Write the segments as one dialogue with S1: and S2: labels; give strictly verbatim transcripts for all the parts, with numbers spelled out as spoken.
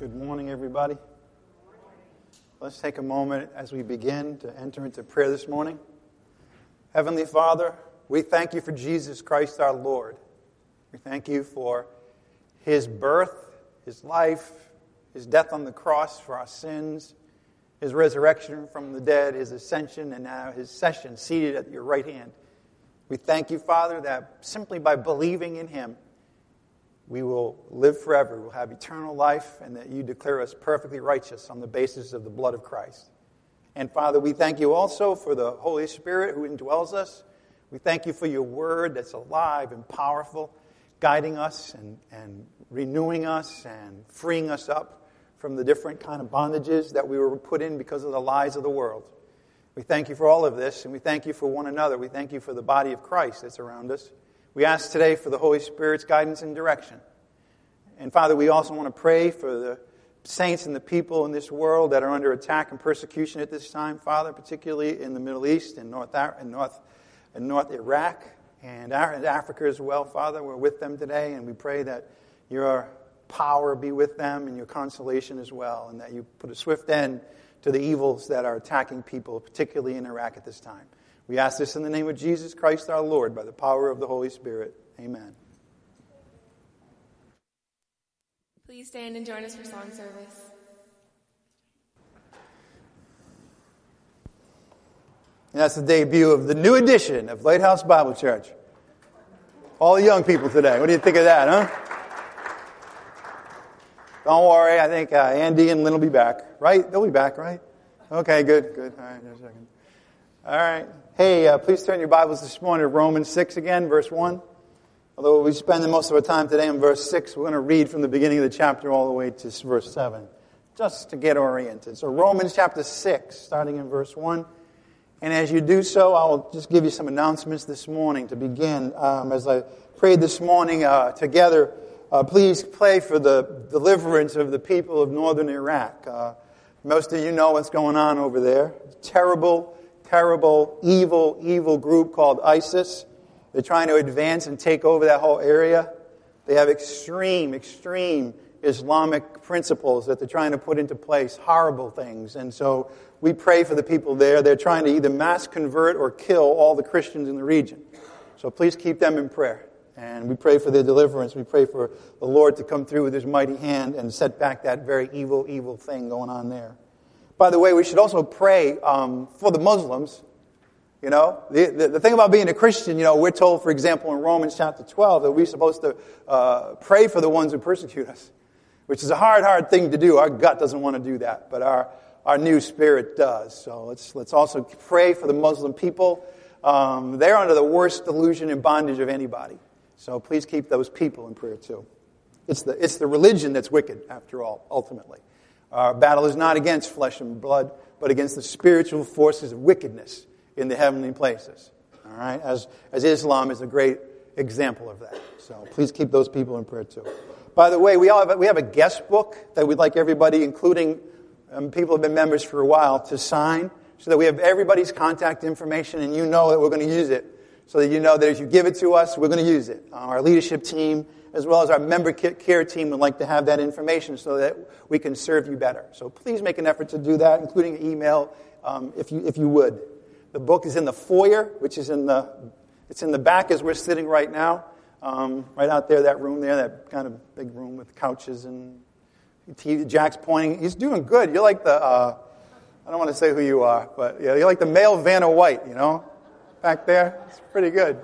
S1: Good morning, everybody. Let's take a moment as we begin to enter into prayer this morning. Heavenly Father, we thank you for Jesus Christ our Lord. We thank you for His birth, His life, His death on the cross for our sins, His resurrection from the dead, His ascension, and now His session seated at your right hand. We thank you, Father, that simply by believing in Him, we will live forever, we'll have eternal life, and that you declare us perfectly righteous on the basis of the blood of Christ. And Father, we thank you also for the Holy Spirit who indwells us. We thank you for your word that's alive and powerful, guiding us and, and renewing us and freeing us up from the different kind of bondages that we were put in because of the lies of the world. We thank you for all of this, and we thank you for one another. We thank you for the body of Christ that's around us. We ask today for the Holy Spirit's guidance and direction. And Father, we also want to pray for the saints and the people in this world that are under attack and persecution at this time, Father, particularly in the Middle East and North and North and North Iraq and Africa as well, Father. We're with them today, and we pray that your power be with them and your consolation as well, and that you put a swift end to the evils that are attacking people, particularly in Iraq at this time. We ask this in the name of Jesus Christ our Lord, by the power of the Holy Spirit. Amen.
S2: Please stand and join us for song service.
S1: And that's the debut of the new edition of Lighthouse Bible Church. All the young people today. What do you think of that, huh? Don't worry, I think uh, Andy and Lynn will be back. Right? They'll be back, right? Okay, good, good. All right, just a second. All right. Hey, uh, please turn your Bibles this morning to Romans six again, verse one. Although we spend most of our time today in verse six, we're going to read from the beginning of the chapter all the way to verse seven, just to get oriented. So Romans chapter six, starting in verse one. And as you do so, I'll just give you some announcements this morning to begin. Um, as I prayed this morning uh, together, uh, please pray for the deliverance of the people of northern Iraq. Uh, most of you know what's going on over there. Terrible Terrible, evil, evil group called ISIS. They're trying to advance and take over that whole area. They have extreme, extreme Islamic principles that they're trying to put into place, horrible things. And so we pray for the people there. They're trying to either mass convert or kill all the Christians in the region. So please keep them in prayer. And we pray for their deliverance. We pray for the Lord to come through with His mighty hand and set back that very evil, evil thing going on there. By the way, we should also pray um, for the Muslims. You know, the, the, the thing about being a Christian, you know, we're told, for example, in Romans chapter twelve, that we're supposed to uh, pray for the ones who persecute us, which is a hard, hard thing to do. Our gut doesn't want to do that, but our, our new spirit does. So let's let's also pray for the Muslim people. Um, they're under the worst delusion and bondage of anybody. So please keep those people in prayer too. It's the it's the religion that's wicked, after all, ultimately. Our battle is not against flesh and blood, but against the spiritual forces of wickedness in the heavenly places. All right, as as Islam is a great example of that. So please keep those people in prayer too. By the way, we all have a, we have a guest book that we'd like everybody, including um, people who have been members for a while, to sign, so that we have everybody's contact information, and you know that we're going to use it. So that you know that if you give it to us, we're going to use it. Uh, our leadership team, as well as our member care team, would like to have that information so that we can serve you better. So please make an effort to do that, including email, um, if you if you would. The book is in the foyer, which is in the it's in the back as we're sitting right now, um, right out there, that room there, that kind of big room with couches and T V. Jack's pointing. He's doing good. You're like the uh, I don't want to say who you are, but yeah, you're like the male Vanna White, you know, back there. It's pretty good.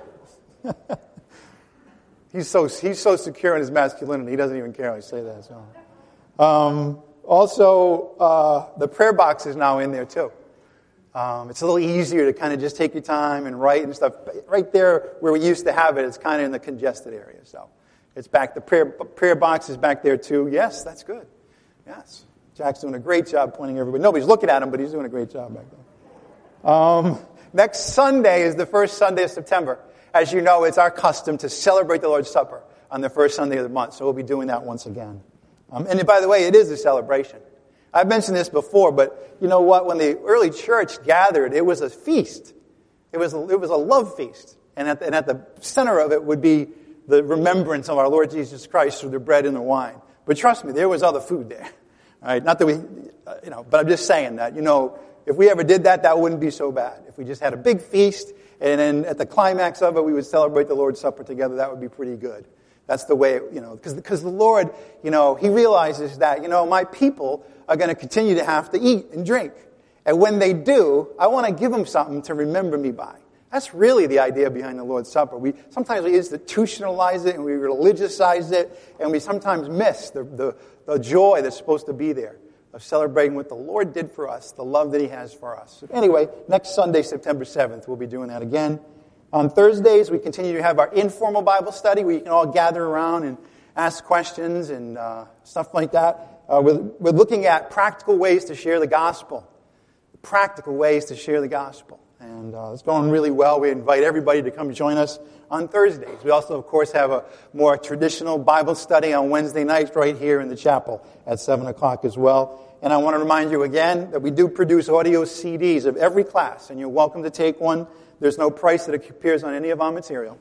S1: He's so he's so secure in his masculinity, he doesn't even care when I say that. So, um, also, uh, the prayer box is now in there too. Um, it's a little easier to kind of just take your time and write and stuff. Right there where we used to have it, it's kind of in the congested area. So, it's back. The prayer prayer box is back there too. Yes, that's good. Yes, Jack's doing a great job pointing everybody. Nobody's looking at him, but he's doing a great job back there. Um, next Sunday is the first Sunday of September. As you know, it's our custom to celebrate the Lord's Supper on the first Sunday of the month, so we'll be doing that once again. Um, and by the way, it is a celebration. I've mentioned this before, but you know what? When the early church gathered, it was a feast. It was a, it was a love feast. And at, the, and at the center of it would be the remembrance of our Lord Jesus Christ through the bread and the wine. But trust me, there was other food there. All right, not that we, uh, you know, but I'm just saying that, you know, if we ever did that, that wouldn't be so bad. If we just had a big feast, and then at the climax of it, we would celebrate the Lord's Supper together, that would be pretty good. That's the way, you know, because because the Lord, you know, He realizes that, you know, my people are going to continue to have to eat and drink. And when they do, I want to give them something to remember me by. That's really the idea behind the Lord's Supper. We sometimes we institutionalize it and we religiousize it, and we sometimes miss the, the, the joy that's supposed to be there of celebrating what the Lord did for us, the love that He has for us. Anyway, next Sunday, September seventh, we'll be doing that again. On Thursdays, we continue to have our informal Bible study where you can all gather around and ask questions and uh, stuff like that. Uh, we're, we're looking at practical ways to share the gospel. Practical ways to share the gospel. And uh, it's going really well. We invite everybody to come join us on Thursdays. We also, of course, have a more traditional Bible study on Wednesday nights right here in the chapel at seven o'clock as well. And I want to remind you again that we do produce audio C Ds of every class, and you're welcome to take one. There's no price that appears on any of our material.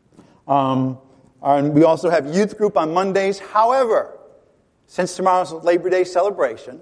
S1: Um, and we also have youth group on Mondays. However, since tomorrow's Labor Day celebration,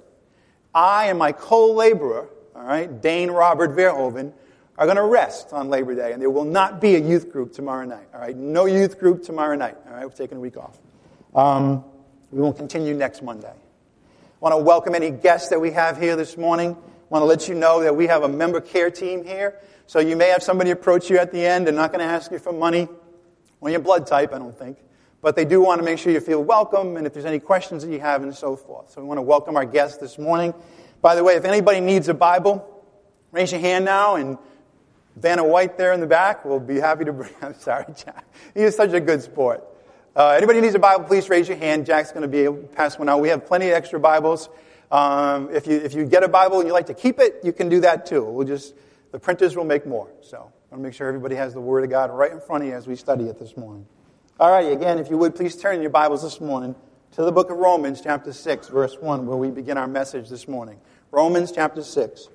S1: I and my co-laborer, all right, Dane Robert Verhoeven, are going to rest on Labor Day, and there will not be a youth group tomorrow night. All right, no youth group tomorrow night. All right, we're taking a week off. Um, we will continue next Monday. I want to welcome any guests that we have here this morning. I want to let you know that we have a member care team here. So you may have somebody approach you at the end. They're not going to ask you for money or your blood type, I don't think. But they do want to make sure you feel welcome, and if there's any questions that you have, and so forth. So we want to welcome our guests this morning. By the way, if anybody needs a Bible, raise your hand now, and Vanna White there in the back will be happy to bring. I'm sorry, Jack. He is such a good sport. Uh, anybody needs a Bible, please raise your hand. Jack's going to be able to pass one out. We have plenty of extra Bibles. Um, if you if you get a Bible and you like to keep it, you can do that too. We'll just the printers will make more. So I want to make sure everybody has the Word of God right in front of you as we study it this morning. All right, again, if you would, please turn your Bibles this morning to the book of Romans, chapter six, verse one, where we begin our message this morning. Romans, chapter six,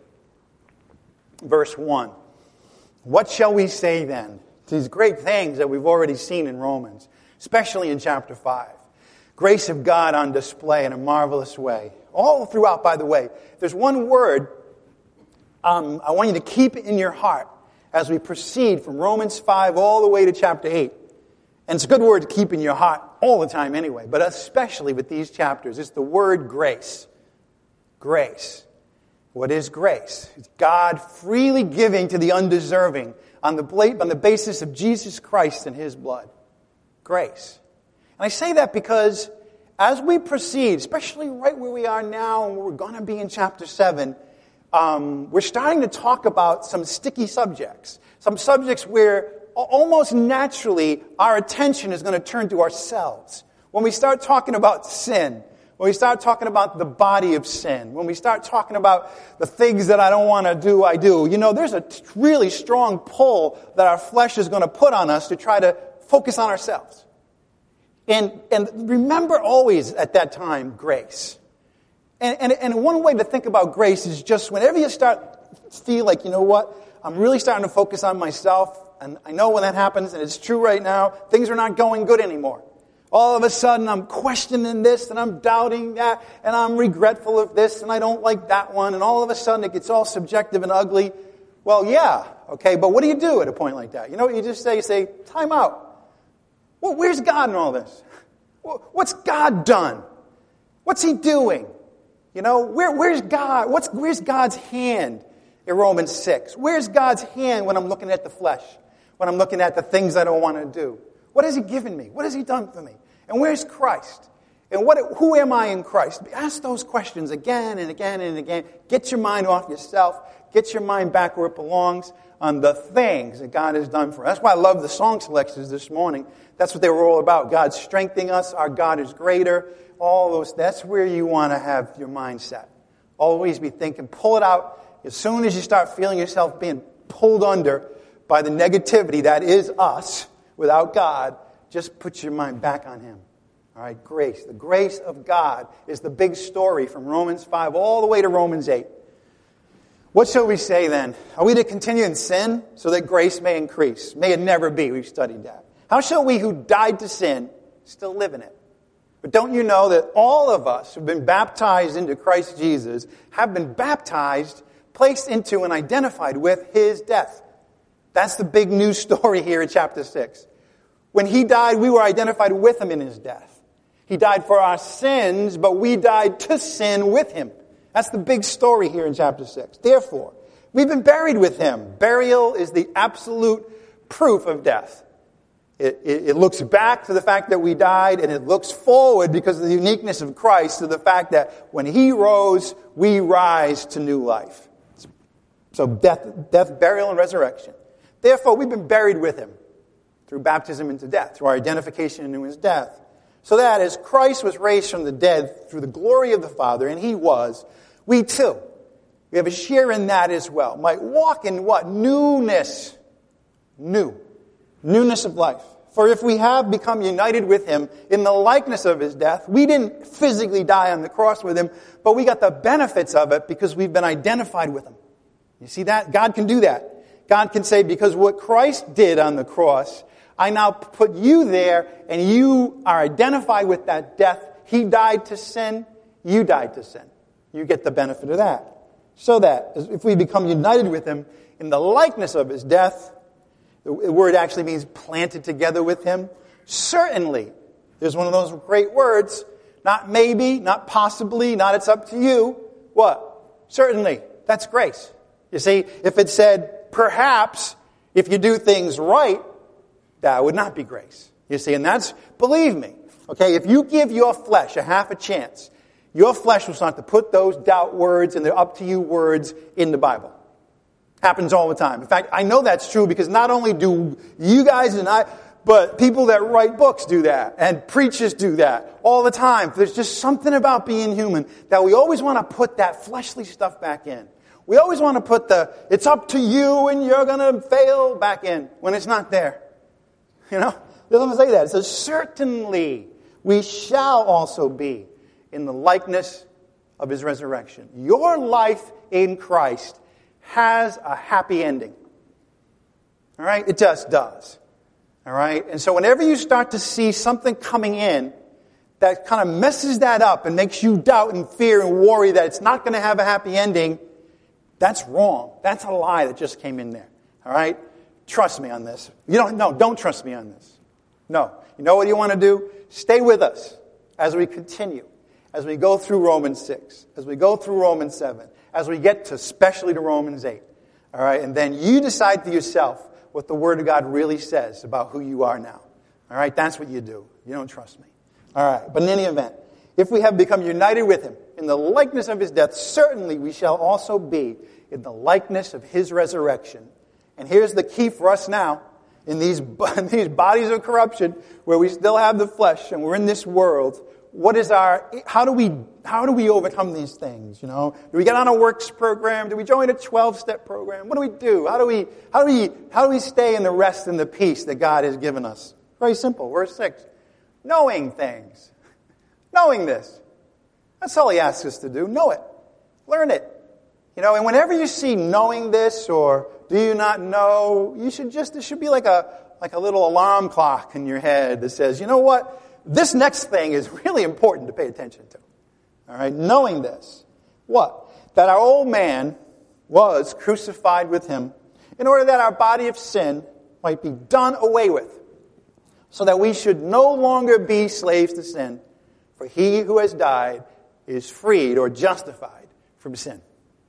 S1: verse one. What shall we say then? These great things that we've already seen in Romans, especially in chapter five. Grace of God on display in a marvelous way. All throughout, by the way, there's one word um, I want you to keep in your heart as we proceed from Romans five all the way to chapter eight. And it's a good word to keep in your heart all the time anyway, but especially with these chapters. It's the word grace. Grace. What is grace? It's God freely giving to the undeserving on the, on the basis of Jesus Christ and His blood. Grace. And I say that because as we proceed, especially right where we are now and where we're going to be in chapter seven, um, we're starting to talk about some sticky subjects. Some subjects where almost naturally our attention is going to turn to ourselves. When we start talking about sin, when we start talking about the body of sin, when we start talking about the things that I don't want to do, I do, you know, there's a really strong pull that our flesh is going to put on us to try to focus on ourselves. And and remember always at that time, grace. And, and, and one way to think about grace is just whenever you start feel like, you know what, I'm really starting to focus on myself, and I know when that happens, and it's true right now, things are not going good anymore. All of a sudden, I'm questioning this, and I'm doubting that, and I'm regretful of this, and I don't like that one, and all of a sudden it gets all subjective and ugly. Well, yeah, okay, but what do you do at a point like that? You know what you just say? You say, time out. Well, where's God in all this? What's God done? What's He doing? You know, where, where's God? What's, where's God's hand in Romans six? Where's God's hand when I'm looking at the flesh? When I'm looking at the things I don't want to do? What has He given me? What has He done for me? And where's Christ? And what? Who am I in Christ? Ask those questions again and again and again. Get your mind off yourself. Get your mind back where it belongs on the things that God has done for us. That's why I love the song selections this morning. That's what they were all about. God strengthening us. Our God is greater. All those. That's where you want to have your mindset. Always be thinking. Pull it out. As soon as you start feeling yourself being pulled under by the negativity that is us, without God, just put your mind back on Him. All right, grace. The grace of God is the big story from Romans five all the way to Romans eight. What shall we say then? Are we to continue in sin so that grace may increase? May it never be. We've studied that. How shall we who died to sin still live in it? But don't you know that all of us who've been baptized into Christ Jesus have been baptized, placed into, and identified with his death? That's the big news story here in chapter six. When he died, we were identified with him in his death. He died for our sins, but we died to sin with him. That's the big story here in chapter six. Therefore, we've been buried with him. Burial is the absolute proof of death. It, it, it looks back to the fact that we died, and it looks forward because of the uniqueness of Christ to the fact that when he rose, we rise to new life. So death, death, burial, and resurrection. Therefore, we've been buried with him through baptism into death, through our identification into his death. So that as Christ was raised from the dead through the glory of the Father, and he was, we too, we have a share in that as well. Might walk in what? Newness. New. Newness of life. For if we have become united with him in the likeness of his death, we didn't physically die on the cross with him, but we got the benefits of it because we've been identified with him. You see that? God can do that. God can say, because what Christ did on the cross, I now put you there, and you are identified with that death. He died to sin. You died to sin. You get the benefit of that. So that if we become united with him in the likeness of his death, the word actually means planted together with him. Certainly, there's one of those great words, not maybe, not possibly, not it's up to you. What? Certainly. That's grace. You see, if it said, perhaps, if you do things right, that would not be grace. You see, and that's, believe me, okay, if you give your flesh a half a chance, your flesh will start to put those doubt words and the up to you words in the Bible. Happens all the time. In fact, I know that's true because not only do you guys and I, but people that write books do that, and preachers do that all the time. There's just something about being human that we always want to put that fleshly stuff back in. We always want to put the, it's up to you and you're going to fail back in when it's not there. You know? It doesn't say that. It says, certainly we shall also be in the likeness of his resurrection. Your life in Christ has a happy ending. All right? It just does. All right? And so whenever you start to see something coming in that kind of messes that up and makes you doubt and fear and worry that it's not going to have a happy ending, that's wrong. That's a lie that just came in there. All right? Trust me on this. You don't, no, don't trust me on this. No. You know what you want to do? Stay with us as we continue, as we go through Romans six, as we go through Romans seven, as we get to especially to Romans eight. All right? And then you decide for yourself what the Word of God really says about who you are now. All right? That's what you do. You don't trust me. All right? But in any event, if we have become united with him in the likeness of his death, certainly we shall also be in the likeness of his resurrection. And here's the key for us now, in these, in these bodies of corruption, where we still have the flesh and we're in this world. What is our, how do we, how do we overcome these things, you know? Do we get on a works program? Do we join a twelve-step program? What do we do? How do we, how do we, how do we stay in the rest and the peace that God has given us? Very simple. Verse six. Knowing things. Knowing this. That's all he asks us to do. Know it. Learn it. You know, and whenever you see knowing this or do you not know, you should just, it should be like a, like a little alarm clock in your head that says, you know what? This next thing is really important to pay attention to. All right? Knowing this. What? That our old man was crucified with him in order that our body of sin might be done away with, so that we should no longer be slaves to sin, for he who has died is freed or justified from sin.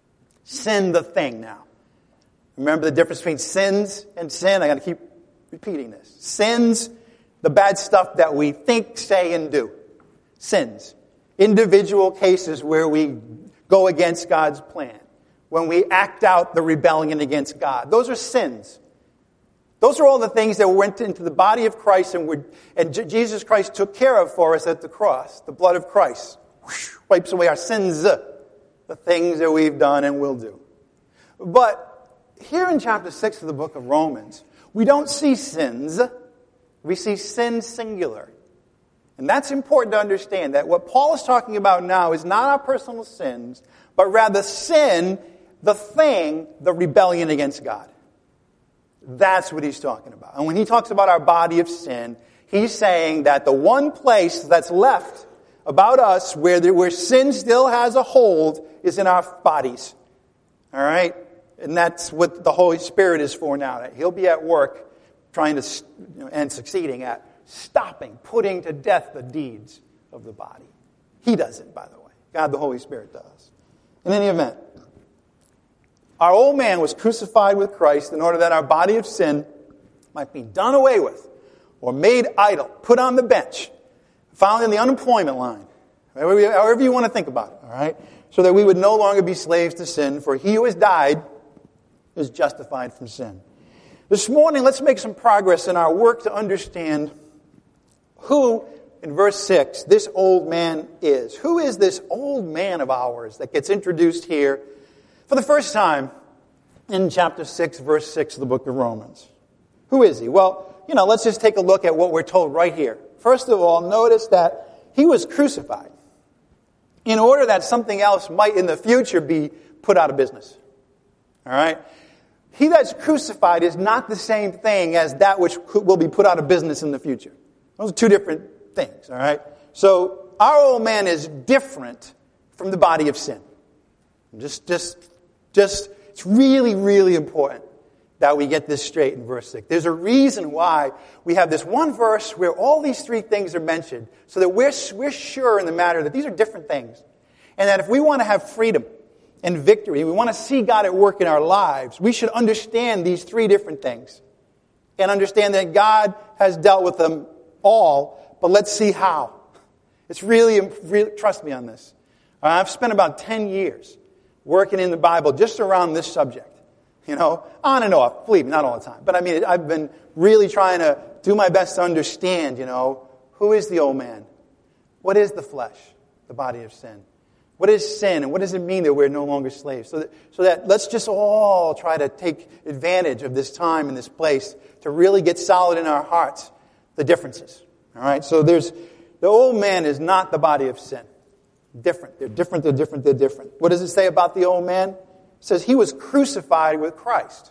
S1: Sin the thing now. Remember the difference between sins and sin? I got to keep repeating this. Sins, the bad stuff that we think, say, and do. Sins. Individual cases where we go against God's plan. When we act out the rebellion against God. Those are sins. Those are all the things that went into the body of Christ and, were, and J- Jesus Christ took care of for us at the cross. The blood of Christ whoosh, wipes away our sins, the things that we've done and will do. But here in chapter six of the book of Romans, we don't see sins. We see sin singular. And that's important to understand, that what Paul is talking about now is not our personal sins, but rather sin, the thing, the rebellion against God. That's what he's talking about. And when he talks about our body of sin, He's saying that the one place that's left about us where, there, where sin still has a hold is in our bodies. All right? And that's what the Holy Spirit is for now. He'll be at work trying to, you know, and succeeding at stopping, putting to death the deeds of the body. He does it, by the way. God the Holy Spirit does. In any event, our old man was crucified with Christ in order that our body of sin might be done away with, or made idle, put on the bench, found in the unemployment line, however you want to think about it, all right? So that we would no longer be slaves to sin, for he who has died is justified from sin. This morning, let's make some progress in our work to understand who, in verse six, this old man is. Who is this old man of ours that gets introduced here for the first time in chapter six, verse six of the book of Romans? Who is he? Well, you know, let's just take a look at what we're told right here. First of all, notice that he was crucified in order that something else might in the future be put out of business. All right? He that's crucified is not the same thing as that which will be put out of business in the future. Those are two different things, all right? So our old man is different from the body of sin. Just, just, just, it's really, really important that we get this straight in verse six. There's a reason why we have this one verse where all these three things are mentioned, so that we're, we're sure in the matter that these are different things. And that if we want to have freedom and victory, we want to see God at work in our lives, we should understand these three different things. And understand that God has dealt with them all, but let's see how. It's really, really trust me on this. I've spent about ten years working in the Bible just around this subject. You know, on and off, believe me, not all the time. But I mean, I've been really trying to do my best to understand, you know, who is the old man? What is the flesh, the body of sin? What is sin, and what does it mean that we're no longer slaves? So that, so that let's just all try to take advantage of this time and this place to really get solid in our hearts the differences. All right, so there's, the old man is not the body of sin. Different. They're different, they're different, they're different. What does it say about the old man? It says he was crucified with Christ.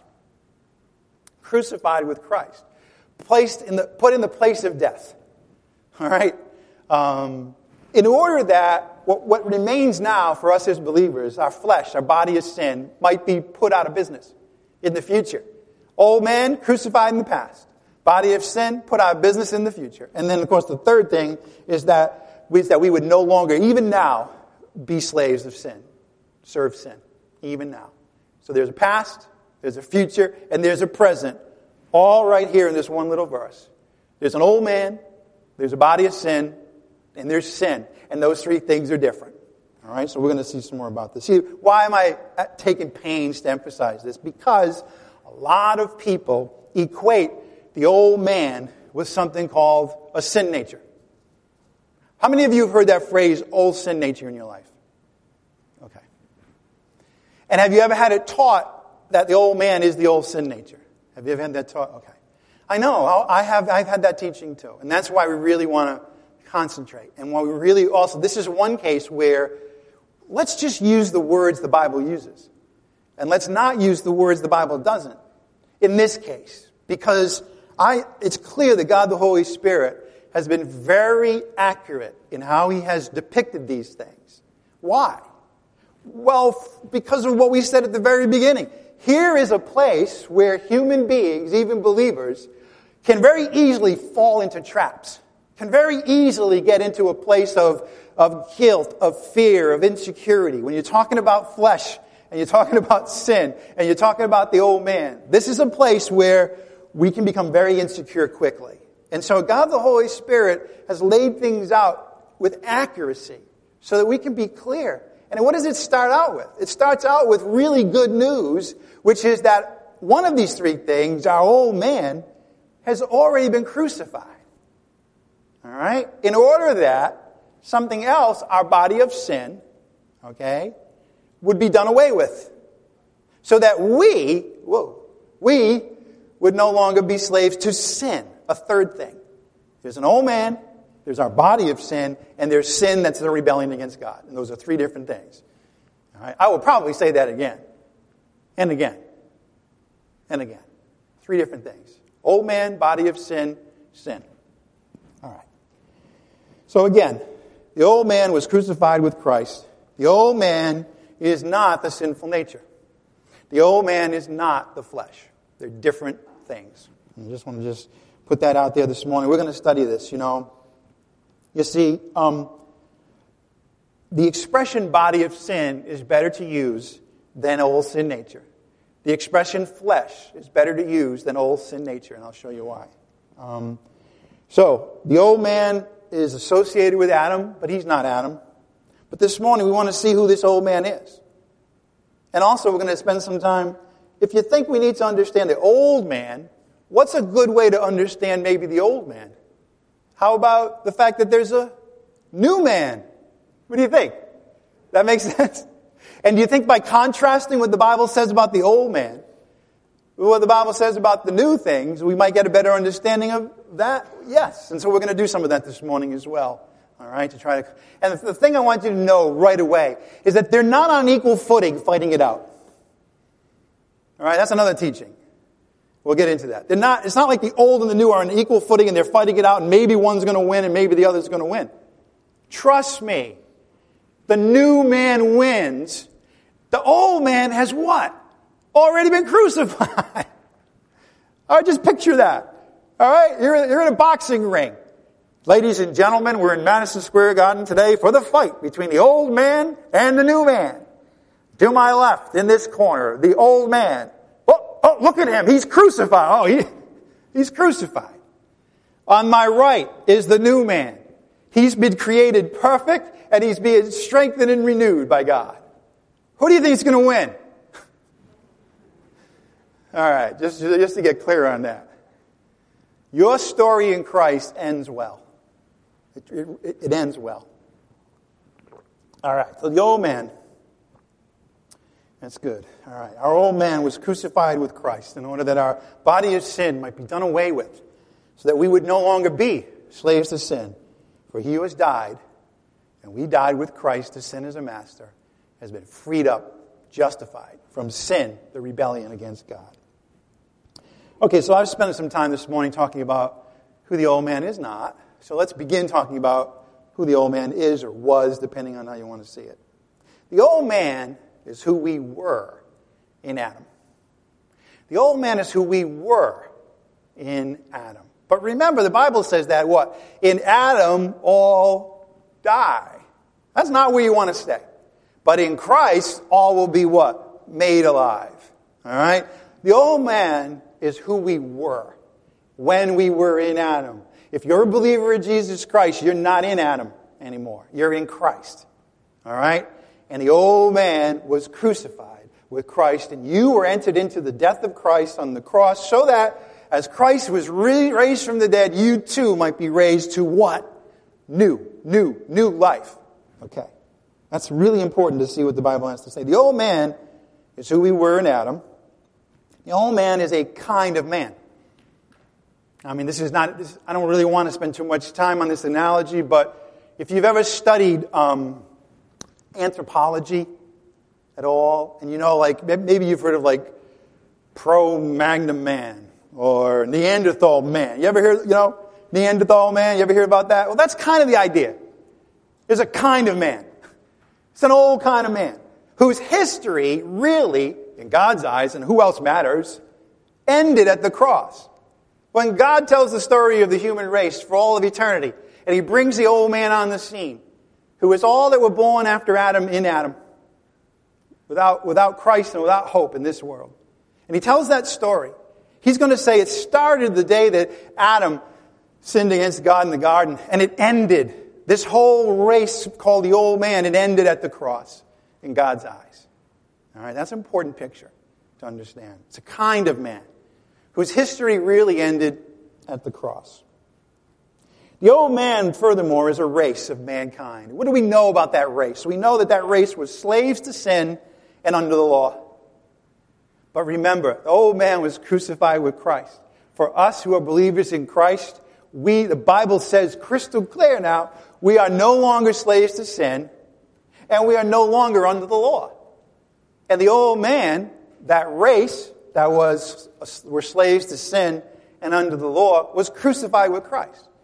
S1: Crucified with Christ. Placed in the, put in the place of death. All right? Um, in order that what, what remains now for us as believers, our flesh, our body of sin, might be put out of business in the future. Old man, crucified in the past. Body of sin, put out of business in the future. And then, of course, the third thing is that we, is that we would no longer, even now, be slaves of sin. Serve sin. Even now. So there's a past, there's a future, and there's a present, all right here in this one little verse. There's an old man, there's a body of sin, and there's sin. And those three things are different. All right, so we're going to see some more about this. See, why am I taking pains to emphasize this? Because a lot of people equate the old man with something called a sin nature. How many of you have heard that phrase, old sin nature, in your life? Okay. And have you ever had it taught that the old man is the old sin nature? Have you ever had that taught? Okay. I know, I have, I've had that teaching too. And that's why we really want to concentrate. And why we really also, this is one case where let's just use the words the Bible uses. And let's not use the words the Bible doesn't. In this case. Because I, it's clear that God the Holy Spirit has been very accurate in how He has depicted these things. Why? Well, because of what we said at the very beginning. Here is a place where human beings, even believers, can very easily fall into traps. Can very easily get into a place of, of guilt, of fear, of insecurity. When you're talking about flesh, and you're talking about sin, and you're talking about the old man, this is a place where we can become very insecure quickly. And so God the Holy Spirit has laid things out with accuracy so that we can be clear. And what does it start out with? It starts out with really good news, which is that one of these three things, our old man, has already been crucified. All right? In order that something else, our body of sin, okay, would be done away with. So that we, whoa, we would no longer be slaves to sin. A third thing. There's an old man, there's our body of sin, and there's sin that's the rebellion against God. And those are three different things. All right? I will probably say that again. And again. And again. Three different things. Old man, body of sin, sin. All right. So again, the old man was crucified with Christ. The old man is not the sinful nature. The old man is not the flesh. They're different things. I just want to just put that out there this morning. We're going to study this, you know. You see, um, the expression body of sin is better to use than old sin nature. The expression flesh is better to use than old sin nature, and I'll show you why. Um, so, the old man is associated with Adam, but he's not Adam. But this morning we want to see who this old man is. And also we're going to spend some time, if you think we need to understand the old man, what's a good way to understand maybe the old man? How about the fact that there's a new man? What do you think? That makes sense? And do you think by contrasting what the Bible says about the old man, what the Bible says about the new things, we might get a better understanding of that? Yes. And so we're going to do some of that this morning as well. All right, to try to. And the thing I want you to know right away is that they're not on equal footing fighting it out. All right, that's another teaching. We'll get into that. They're not. It's not like the old and the new are on equal footing and they're fighting it out and maybe one's going to win and maybe the other's going to win. Trust me, the new man wins. The old man has what? Already been crucified. All right, just picture that. All right, you're, you're in a boxing ring. Ladies and gentlemen, we're in Madison Square Garden today for the fight between the old man and the new man. To my left, in this corner, the old man. Oh, oh look at him. He's crucified. Oh, he, he's crucified. On my right is the new man. He's been created perfect, and he's being strengthened and renewed by God. Who do you think is going to win? All right, just, just to get clear on that. Your story in Christ ends well. It, it, it ends well. All right, so the old man. That's good. All right, our old man was crucified with Christ in order that our body of sin might be done away with, so that we would no longer be slaves to sin. For he who has died, and we died with Christ to sin as a master, has been freed up, justified from sin, the rebellion against God. Okay, so I've spent some time this morning talking about who the old man is not. So let's begin talking about who the old man is or was, depending on how you want to see it. The old man is who we were in Adam. The old man is who we were in Adam. But remember, the Bible says that what? In Adam, all die. That's not where you want to stay. But in Christ, all will be what? Made alive. All right? The old man is who we were when we were in Adam. If you're a believer in Jesus Christ, you're not in Adam anymore. You're in Christ. All right? And the old man was crucified with Christ, and you were entered into the death of Christ on the cross so that as Christ was raised from the dead, you too might be raised to what? New, new, new life. Okay. That's really important to see what the Bible has to say. The old man is who we were in Adam. The old man is a kind of man. I mean, this is not, this, I don't really want to spend too much time on this analogy, but if you've ever studied um, anthropology at all, and you know, like, maybe you've heard of like Cro-Magnon man or Neanderthal man. You ever hear, you know, Neanderthal man? You ever hear about that? Well, that's kind of the idea. There's a kind of man. It's an old kind of man whose history really, in God's eyes, and who else matters, ended at the cross. When God tells the story of the human race for all of eternity, and he brings the old man on the scene, who is all that were born after Adam in Adam, without, without Christ and without hope in this world. And he tells that story. He's going to say it started the day that Adam sinned against God in the garden, and it ended. This whole race called the old man, it ended at the cross in God's eyes. All right, that's an important picture to understand. It's a kind of man whose history really ended at the cross. The old man, furthermore, is a race of mankind. What do we know about that race? We know that that race was slaves to sin and under the law. But remember, the old man was crucified with Christ. For us who are believers in Christ, we, the Bible says crystal clear now, we are no longer slaves to sin, and we are no longer under the law. And the old man, that race that was were slaves to sin and under the law, was crucified with Christ.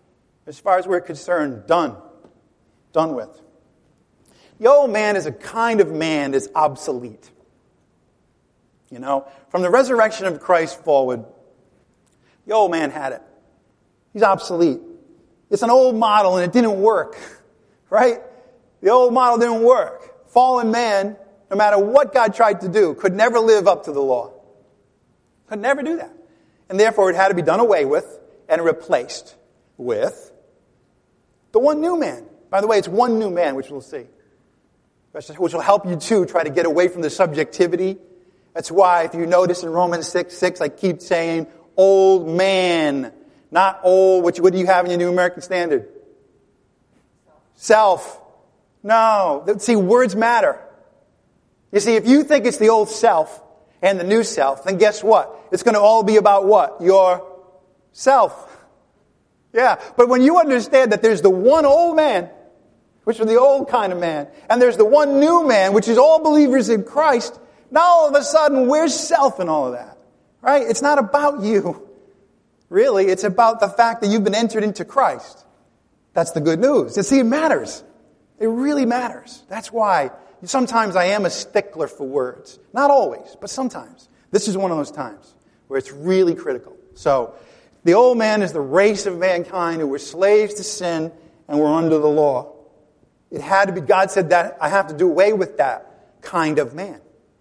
S1: As far as we're concerned, done. Done with. The old man is a kind of man that's obsolete. You know, from the resurrection of Christ forward, the old man had it. He's obsolete. It's an old model and it didn't work. Right? The old model didn't work. Fallen man, no matter what God tried to do, could never live up to the law. Could never do that. And therefore it had to be done away with and replaced with the one new man. By the way, it's one new man, which we'll see. Which will help you too try to get away from the subjectivity. That's why if you notice in Romans six six, I keep saying old man. Not old, what, what do you have in your New American Standard? Self. No. See, words matter. You see, if you think it's the old self and the new self, then guess what? It's going to all be about what? Your self. Yeah. But when you understand that there's the one old man, which is the old kind of man, and there's the one new man, which is all believers in Christ, now all of a sudden, where's self in all of that? Right? It's not about you. Really, it's about the fact that you've been entered into Christ. That's the good news. You see, it matters. It really matters. That's why sometimes I am a stickler for words. Not always, but sometimes. This is one of those times where it's really critical. So, the old man is the race of mankind who were slaves to sin and were under the law. It had to be, God said that I have to do away with that kind of man.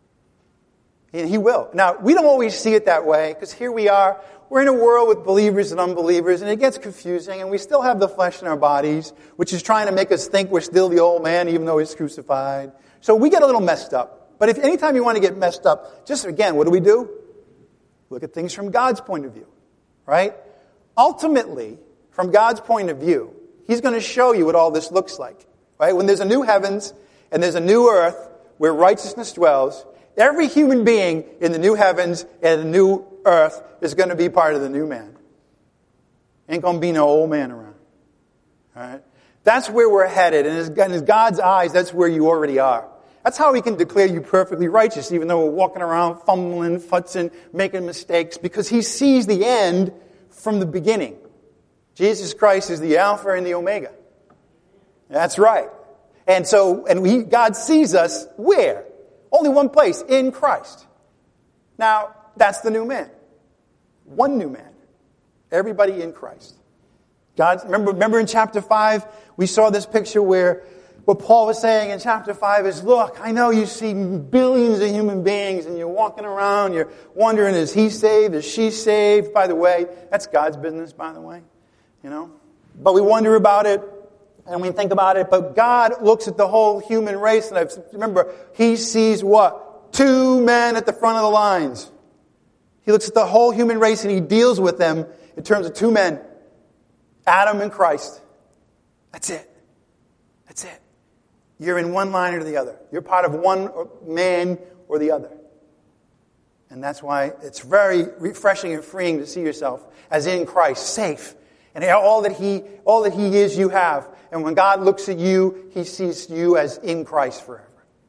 S1: And He will. Now, we don't always see it that way, because here we are, we're in a world with believers and unbelievers, and it gets confusing, and we still have the flesh in our bodies, which is trying to make us think we're still the old man, even though He's crucified. So we get a little messed up. But if anytime you want to get messed up, just again, what do we do? Look at things from God's point of view. Right? Ultimately, from God's point of view, He's going to show you what all this looks like. Right? When there's a new heavens and there's a new earth where righteousness dwells, every human being in the new heavens and the new earth is going to be part of the new man. Ain't going to be no old man around. All right? That's where we're headed. And in God's eyes, that's where you already are. That's how He can declare you perfectly righteous, even though we're walking around fumbling, futzing, making mistakes, because He sees the end from the beginning. Jesus Christ is the Alpha and the Omega. That's right. And so, and we, God sees us where? Only one place, in Christ. Now, that's the new man. One new man. Everybody in Christ. God, remember, remember in chapter five, we saw this picture where what Paul was saying in chapter five is, look, I know you see billions of human beings and you're walking around, you're wondering, is he saved? Is she saved? By the way, that's God's business, by the way. You know? But we wonder about it and we think about it, but God looks at the whole human race, and I've, remember, He sees what? Two men at the front of the lines. He looks at the whole human race and He deals with them in terms of two men. Adam and Christ. That's it. That's it. You're in one line or the other. You're part of one man or the other. And that's why it's very refreshing and freeing to see yourself as in Christ, safe. And all that He, all that He is, you have. And when God looks at you, He sees you as in Christ forever.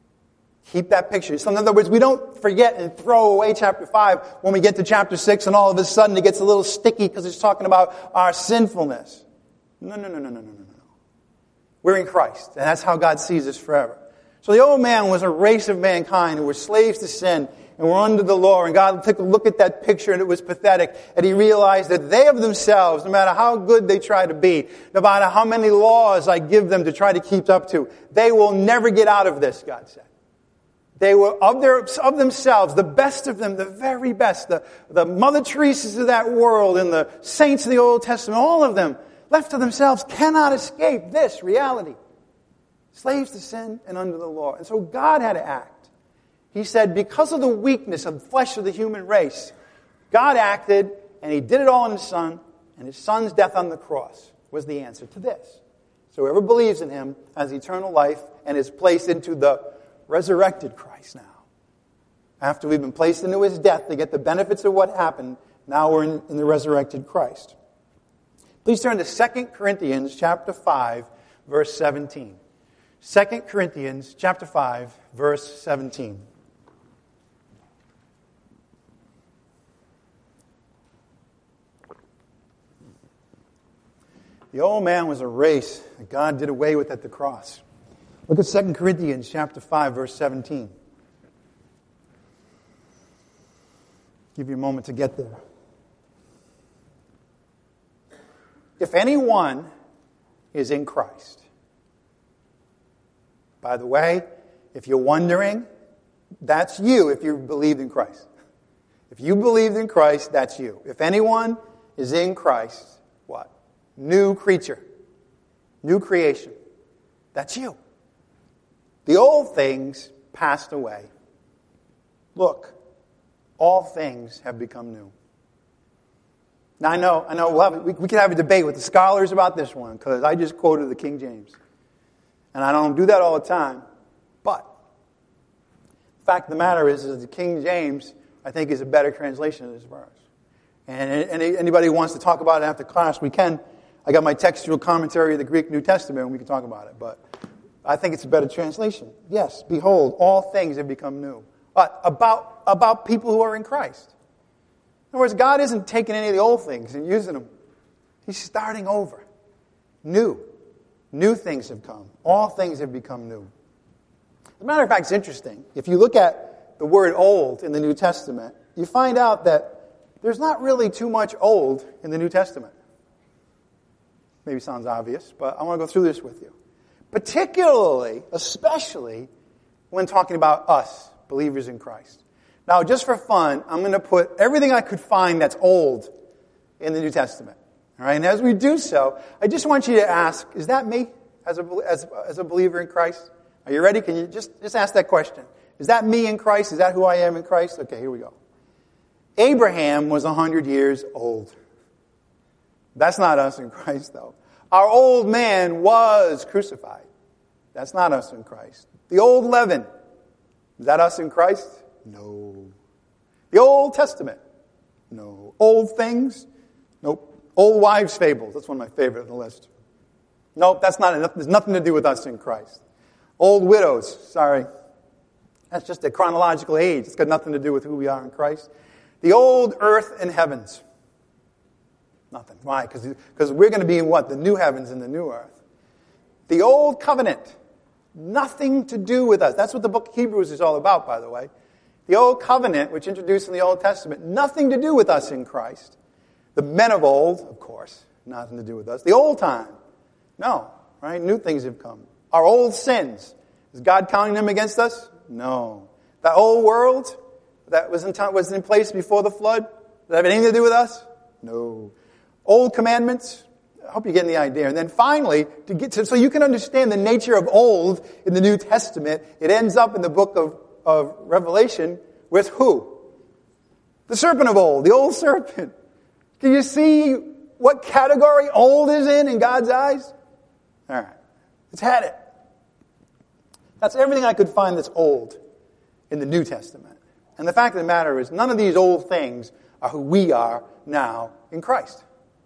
S1: Keep that picture. So in other words, we don't forget and throw away chapter five when we get to chapter six and all of a sudden it gets a little sticky because it's talking about our sinfulness. No, no, no, no, no, no, no. We're in Christ, and that's how God sees us forever. So the old man was a race of mankind who were slaves to sin and were under the law, and God took a look at that picture, and it was pathetic, and He realized that they of themselves, no matter how good they try to be, no matter how many laws I give them to try to keep up to, they will never get out of this, God said. They were of their of themselves, the best of them, the very best, the, the Mother Teresas of that world and the saints of the Old Testament, all of them, left to themselves, cannot escape this reality. Slaves to sin and under the law. And so God had to act. He said, because of the weakness of the flesh of the human race, God acted, and He did it all in His Son, and His Son's death on the cross was the answer to this. So whoever believes in Him has eternal life and is placed into the resurrected Christ now. After we've been placed into His death to get the benefits of what happened, now we're in, in the resurrected Christ. Please turn to Second Corinthians chapter five, verse seventeen. Second Corinthians chapter five, verse seventeen. The The old man was a race that God did away with at the cross. Look at Second Corinthians chapter five, verse seventeen. Give you a moment to get there. If anyone is in Christ. By the way, if you're wondering, that's you if you believed in Christ. If you believed in Christ, that's you. If anyone is in Christ, what? New creature. New creation. That's you. The old things passed away. Look, all things have become new. Now I know, I know, we'll have, we, we can have a debate with the scholars about this one because I just quoted the King James, and I don't do that all the time. But the fact of the matter is, is the King James, I think, is a better translation of this verse. And any, anybody who wants to talk about it after class, we can. I got my textual commentary of the Greek New Testament, and we can talk about it. But I think it's a better translation. Yes, behold, all things have become new. But about about people who are in Christ. In other words, God isn't taking any of the old things and using them. He's starting over. New. New things have come. All things have become new. As a matter of fact, it's interesting. If you look at the word old in the New Testament, you find out that there's not really too much old in the New Testament. Maybe sounds obvious, but I want to go through this with you. Particularly, especially, when talking about us, believers in Christ. Now, just for fun, I'm going to put everything I could find that's old in the New Testament. All right, and as we do so, I just want you to ask, is that me as a, as, as a believer in Christ? Are you ready? Can you just, just ask that question? Is that me in Christ? Is that who I am in Christ? Okay, here we go. Abraham was one hundred years old. That's not us in Christ, though. Our old man was crucified. That's not us in Christ. The old leaven. Is that us in Christ? No. The Old Testament? No. Old things? Nope. Old wives' fables. That's one of my favorite on the list. Nope, that's not enough. There's nothing to do with us in Christ. Old widows. Sorry. That's just a chronological age. It's got nothing to do with who we are in Christ. The old earth and heavens. Nothing. Why? Because we're going to be in what? The new heavens and the new earth. The old covenant. Nothing to do with us. That's what the book of Hebrews is all about, by the way. The old covenant, which introduced in the Old Testament, nothing to do with us in Christ. The men of old, of course, nothing to do with us. The old time, no, right? New things have come. Our old sins, is God counting them against us? No. The old world that was in, time, was in place before the flood, does that have anything to do with us? No. Old commandments, I hope you're getting the idea. And then finally, to get to, so you can understand the nature of old in the New Testament, it ends up in the book of, of Revelation with who? The serpent of old, the old serpent. Can you see what category old is in in God's eyes? All right. It's had it. That's everything I could find that's old in the New Testament. And the fact of the matter is, none of these old things are who we are now in Christ.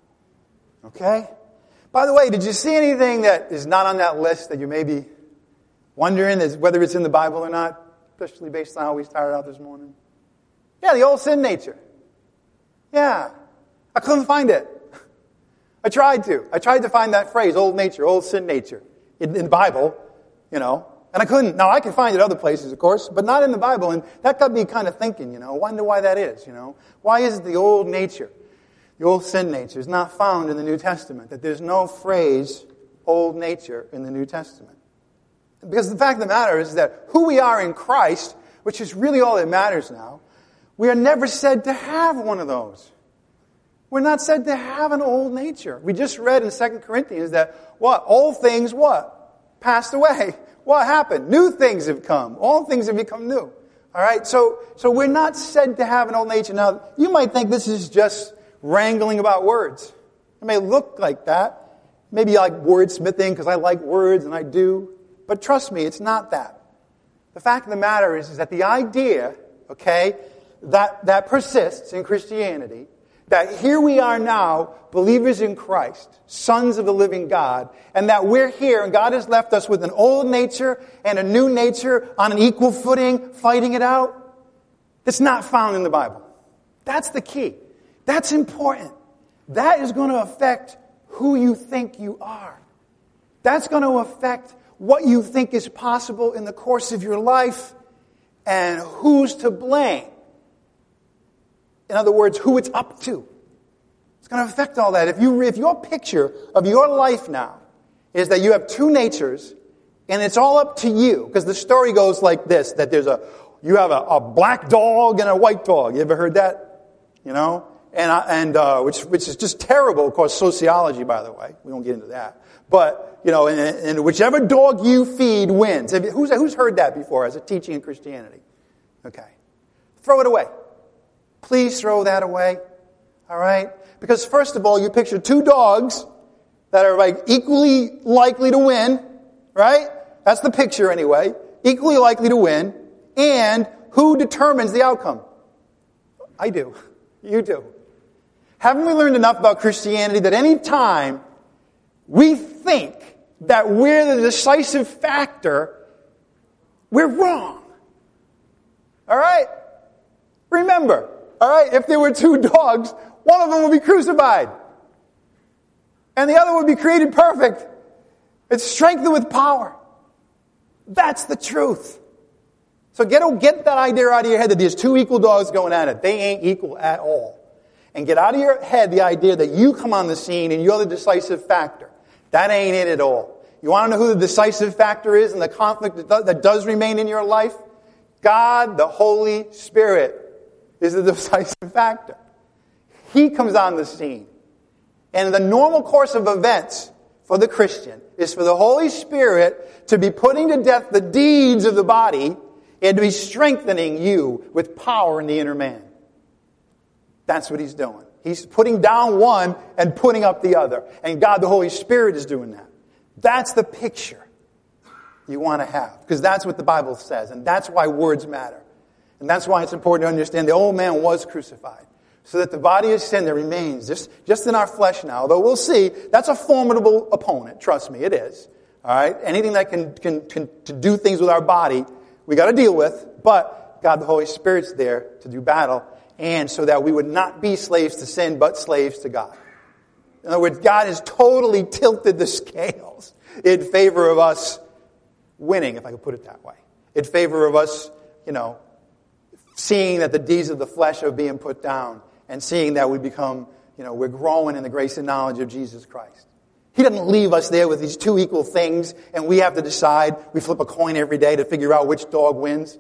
S1: Okay? By the way, did you see anything that is not on that list that you may be wondering is whether it's in the Bible or not, especially based on how we started out this morning? Yeah, the old sin nature. Yeah. I couldn't find it. I tried to. I tried to find that phrase, old nature, old sin nature, in, in the Bible, you know, and I couldn't. Now, I can find it other places, of course, but not in the Bible, and that got me kind of thinking, you know, wonder why that is, you know. Why is it the old nature, the old sin nature is not found in the New Testament, that there's no phrase, old nature, in the New Testament? Because the fact of the matter is that who we are in Christ, which is really all that matters now, we are never said to have one of those. We're not said to have an old nature. We just read in Second Corinthians that, what? Old things, what? Passed away. What happened? New things have come. All things have become new. All right? So, so we're not said to have an old nature. Now, you might think this is just wrangling about words. It may look like that. Maybe you like wordsmithing because I like words and I do. But trust me, it's not that. The fact of the matter is, is that the idea, okay, that, that persists in Christianity, that here we are now, believers in Christ, sons of the living God, and that we're here and God has left us with an old nature and a new nature on an equal footing, fighting it out. That's not found in the Bible. That's the key. That's important. That is going to affect who you think you are. That's going to affect what you think is possible in the course of your life and who's to blame. In other words, who it's up to. It's going to affect all that. If you, if your picture of your life now is that you have two natures and it's all up to you, because the story goes like this, that there's a, you have a, a black dog and a white dog. You ever heard that? You know? And, and uh, which, which is just terrible, of course, sociology, by the way. We won't get into that. But, you know, and, and whichever dog you feed wins. Who's, who's heard that before as a teaching in Christianity? Okay. Throw it away. Please throw that away. All right? Because first of all, you picture two dogs that are like equally likely to win, right? That's the picture anyway. Equally likely to win. And who determines the outcome? I do. You do. Haven't we learned enough about Christianity that any time we think that we're the decisive factor, we're wrong? All right? Remember, all right, if there were two dogs, one of them would be crucified. And the other would be created perfect. It's strengthened with power. That's the truth. So get, get that idea out of your head that there's two equal dogs going at it. They ain't equal at all. And get out of your head the idea that you come on the scene and you're the decisive factor. That ain't it at all. You want to know who the decisive factor is in the conflict that does, that does remain in your life? God, the Holy Spirit, is the decisive factor. He comes on the scene. And the normal course of events for the Christian is for the Holy Spirit to be putting to death the deeds of the body and to be strengthening you with power in the inner man. That's what he's doing. He's putting down one and putting up the other. And God, the Holy Spirit, is doing that. That's the picture you want to have. Because that's what the Bible says. And that's why words matter. And that's why it's important to understand the old man was crucified. So that the body of sin that remains just, just in our flesh now. Although we'll see, that's a formidable opponent. Trust me, it is. All right? Anything that can, can, can to do things with our body, we got to deal with. But God, the Holy Spirit's there to do battle. And so that we would not be slaves to sin, but slaves to God. In other words, God has totally tilted the scales in favor of us winning, if I could put it that way. In favor of us, you know, seeing that the deeds of the flesh are being put down and seeing that we become, you know, we're growing in the grace and knowledge of Jesus Christ. He doesn't leave us there with these two equal things and we have to decide. We flip a coin every day to figure out which dog wins.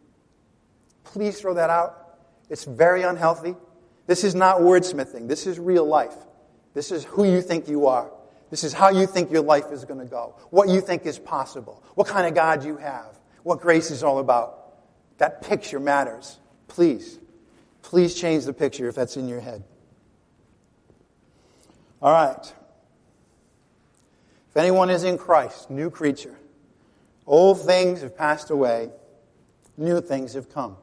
S1: Please throw that out. It's very unhealthy. This is not wordsmithing. This is real life. This is who you think you are. This is how you think your life is going to go. What you think is possible. What kind of God you have. What grace is all about. That picture matters. Please. Please change the picture if that's in your head. All right. If anyone is in Christ, new creature. Old things have passed away. New things have come.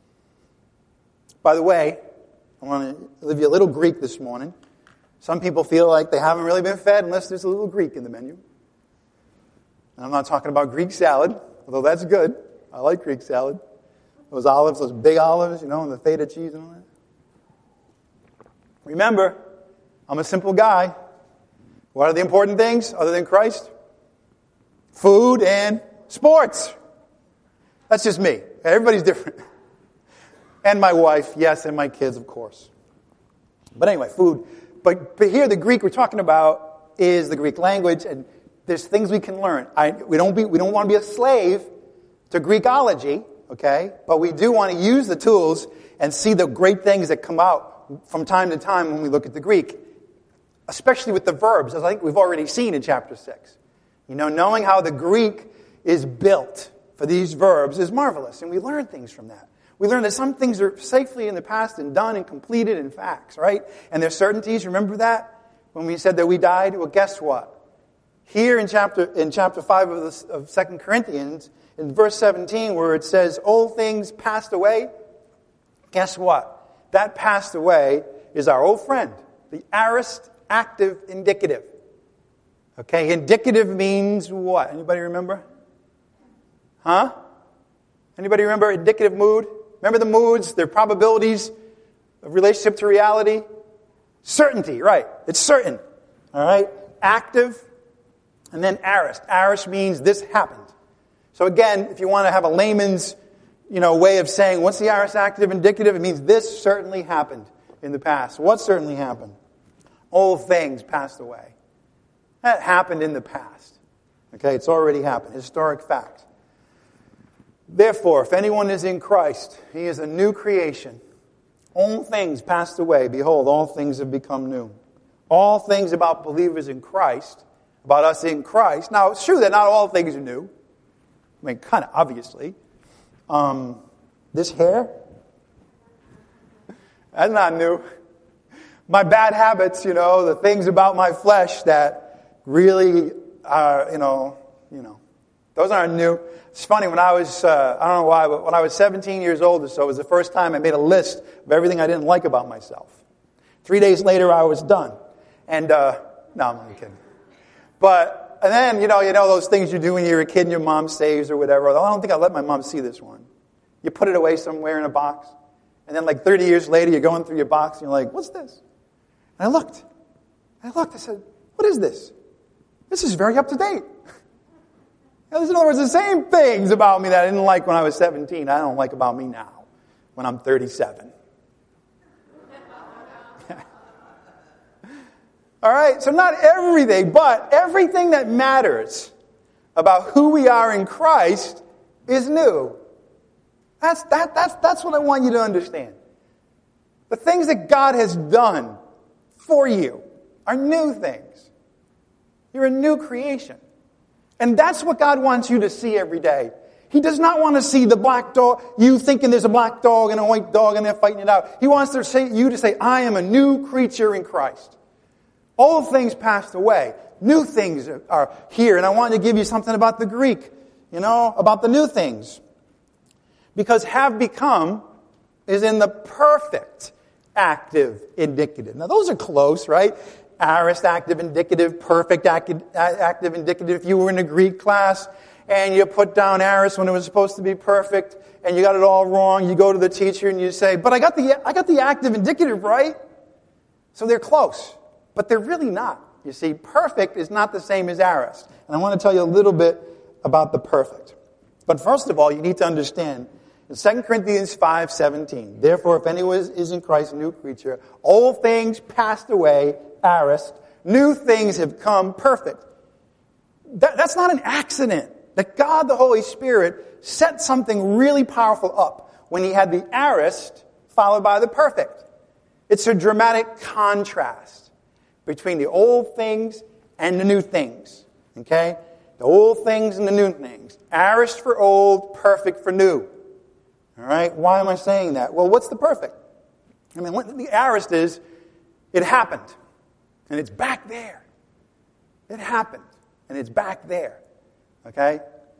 S1: By the way, I want to give you a little Greek this morning. Some people feel like they haven't really been fed unless there's a little Greek in the menu. And I'm not talking about Greek salad, although that's good. I like Greek salad. Those olives, those big olives, you know, and the feta cheese and all that. Remember, I'm a simple guy. What are the important things other than Christ? Food and sports. That's just me. Everybody's different. And my wife, yes, and my kids, of course. But anyway, food. But, but here, the Greek we're talking about is the Greek language, and there's things we can learn. I, we don't be, we don't want to be a slave to Greekology, okay? But we do want to use the tools and see the great things that come out from time to time when we look at the Greek, especially with the verbs, as I think we've already seen in chapter six. You know, knowing how the Greek is built for these verbs is marvelous, and we learn things from that. We learn that some things are safely in the past and done and completed in facts, right? And there's certainties. Remember that? When we said that we died? Well, guess what? Here in chapter in chapter five of, the, of Second Corinthians, in verse seventeen, where it says, old things passed away, guess what? That passed away is our old friend, the aorist active indicative. Okay, indicative means what? Anybody remember? Huh? Anybody remember indicative mood? Remember the moods, their probabilities of relationship to reality? Certainty, right. It's certain. All right? Active, and then aorist. Aorist means this happened. So again, if you want to have a layman's, you know, way of saying, what's the aorist active indicative? It means this certainly happened in the past. What certainly happened? Old things passed away. That happened in the past. Okay, it's already happened. Historic fact. Therefore, if anyone is in Christ, he is a new creation. Old things passed away. Behold, all things have become new. All things about believers in Christ, about us in Christ. Now, it's true that not all things are new. I mean, kind of obviously. Um, this hair? That's not new. My bad habits, you know, the things about my flesh that really are, you know, you know, those aren't new. It's funny, when I was, uh, I don't know why, but when I was seventeen years old or so, it was the first time I made a list of everything I didn't like about myself. Three days later, I was done. And, uh, no, I'm only kidding. But, and then, you know, you know those things you do when you're a kid and your mom saves or whatever. I don't think I'll let my mom see this one. You put it away somewhere in a box. And then like thirty years later, you're going through your box and you're like, what's this? And I looked. I looked. I said, what is this? This is very up to date. In other words, the same things about me that I didn't like when I was seventeen, I don't like about me now, when I'm thirty-seven. All right, so not everything, but everything that matters about who we are in Christ is new. That's, that, that's, that's what I want you to understand. The things that God has done for you are new things. You're a new creation. And that's what God wants you to see every day. He does not want to see the black dog, you thinking there's a black dog and a white dog and they're fighting it out. He wants to say, you to say, I am a new creature in Christ. Old things passed away. New things are here. And I wanted to give you something about the Greek, you know, about the new things. Because have become is in the perfect active indicative. Now those are close, right? Aorist, active indicative, perfect active, active indicative. If you were in a Greek class and you put down aorist when it was supposed to be perfect and you got it all wrong, you go to the teacher and you say, but I got the, I got the active indicative right. So they're close, but they're really not. You see, perfect is not the same as aorist. And I want to tell you a little bit about the perfect. But first of all, you need to understand in Second Corinthians five seventeen, therefore, if anyone is in Christ, a new creature, old things passed away, aorist, new things have come, perfect. That, that's not an accident. That God, the Holy Spirit, set something really powerful up when he had the aorist followed by the perfect. It's a dramatic contrast between the old things and the new things. Okay? The old things and the new things. Aorist for old, perfect for new. All right? Why am I saying that? Well, what's the perfect? I mean, what the aorist is, it happened. And it's back there. It happened. And it's back there. Okay?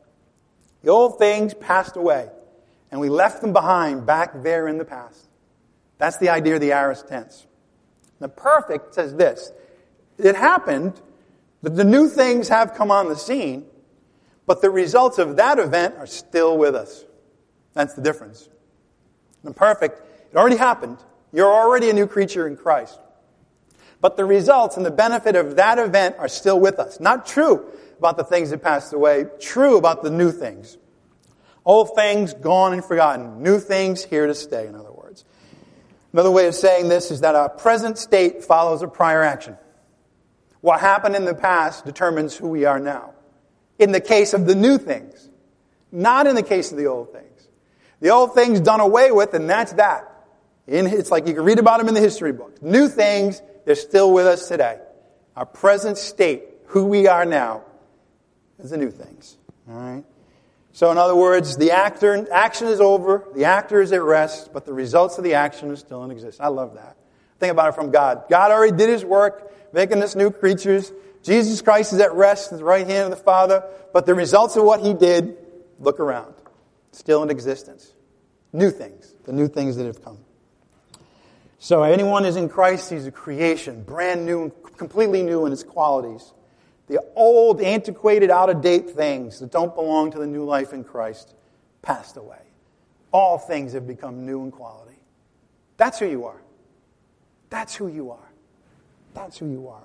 S1: The old things passed away. And we left them behind back there in the past. That's the idea of the aorist tense. The perfect says this. It happened that the new things have come on the scene, but the results of that event are still with us. That's the difference. The perfect, it already happened. You're already a new creature in Christ. But the results and the benefit of that event are still with us. Not true about the things that passed away, true about the new things. Old things gone and forgotten. New things here to stay, in other words. Another way of saying this is that our present state follows a prior action. What happened in the past determines who we are now. In the case of the new things. Not in the case of the old things. The old things done away with, and that's that. In, it's like you can read about them in the history books. New things, they're still with us today. Our present state, who we are now, is the new things. All right? So in other words, the actor, action is over, the actor is at rest, but the results of the action are still in existence. I love that. Think about it from God. God already did his work, making us new creatures. Jesus Christ is at rest at the right hand of the Father, but the results of what he did, look around. Still in existence. New things. The new things that have come. So anyone is in Christ, he's a creation. Brand new, completely new in its qualities. The old, antiquated, out-of-date things that don't belong to the new life in Christ passed away. All things have become new in quality. That's who you are. That's who you are. That's who you are.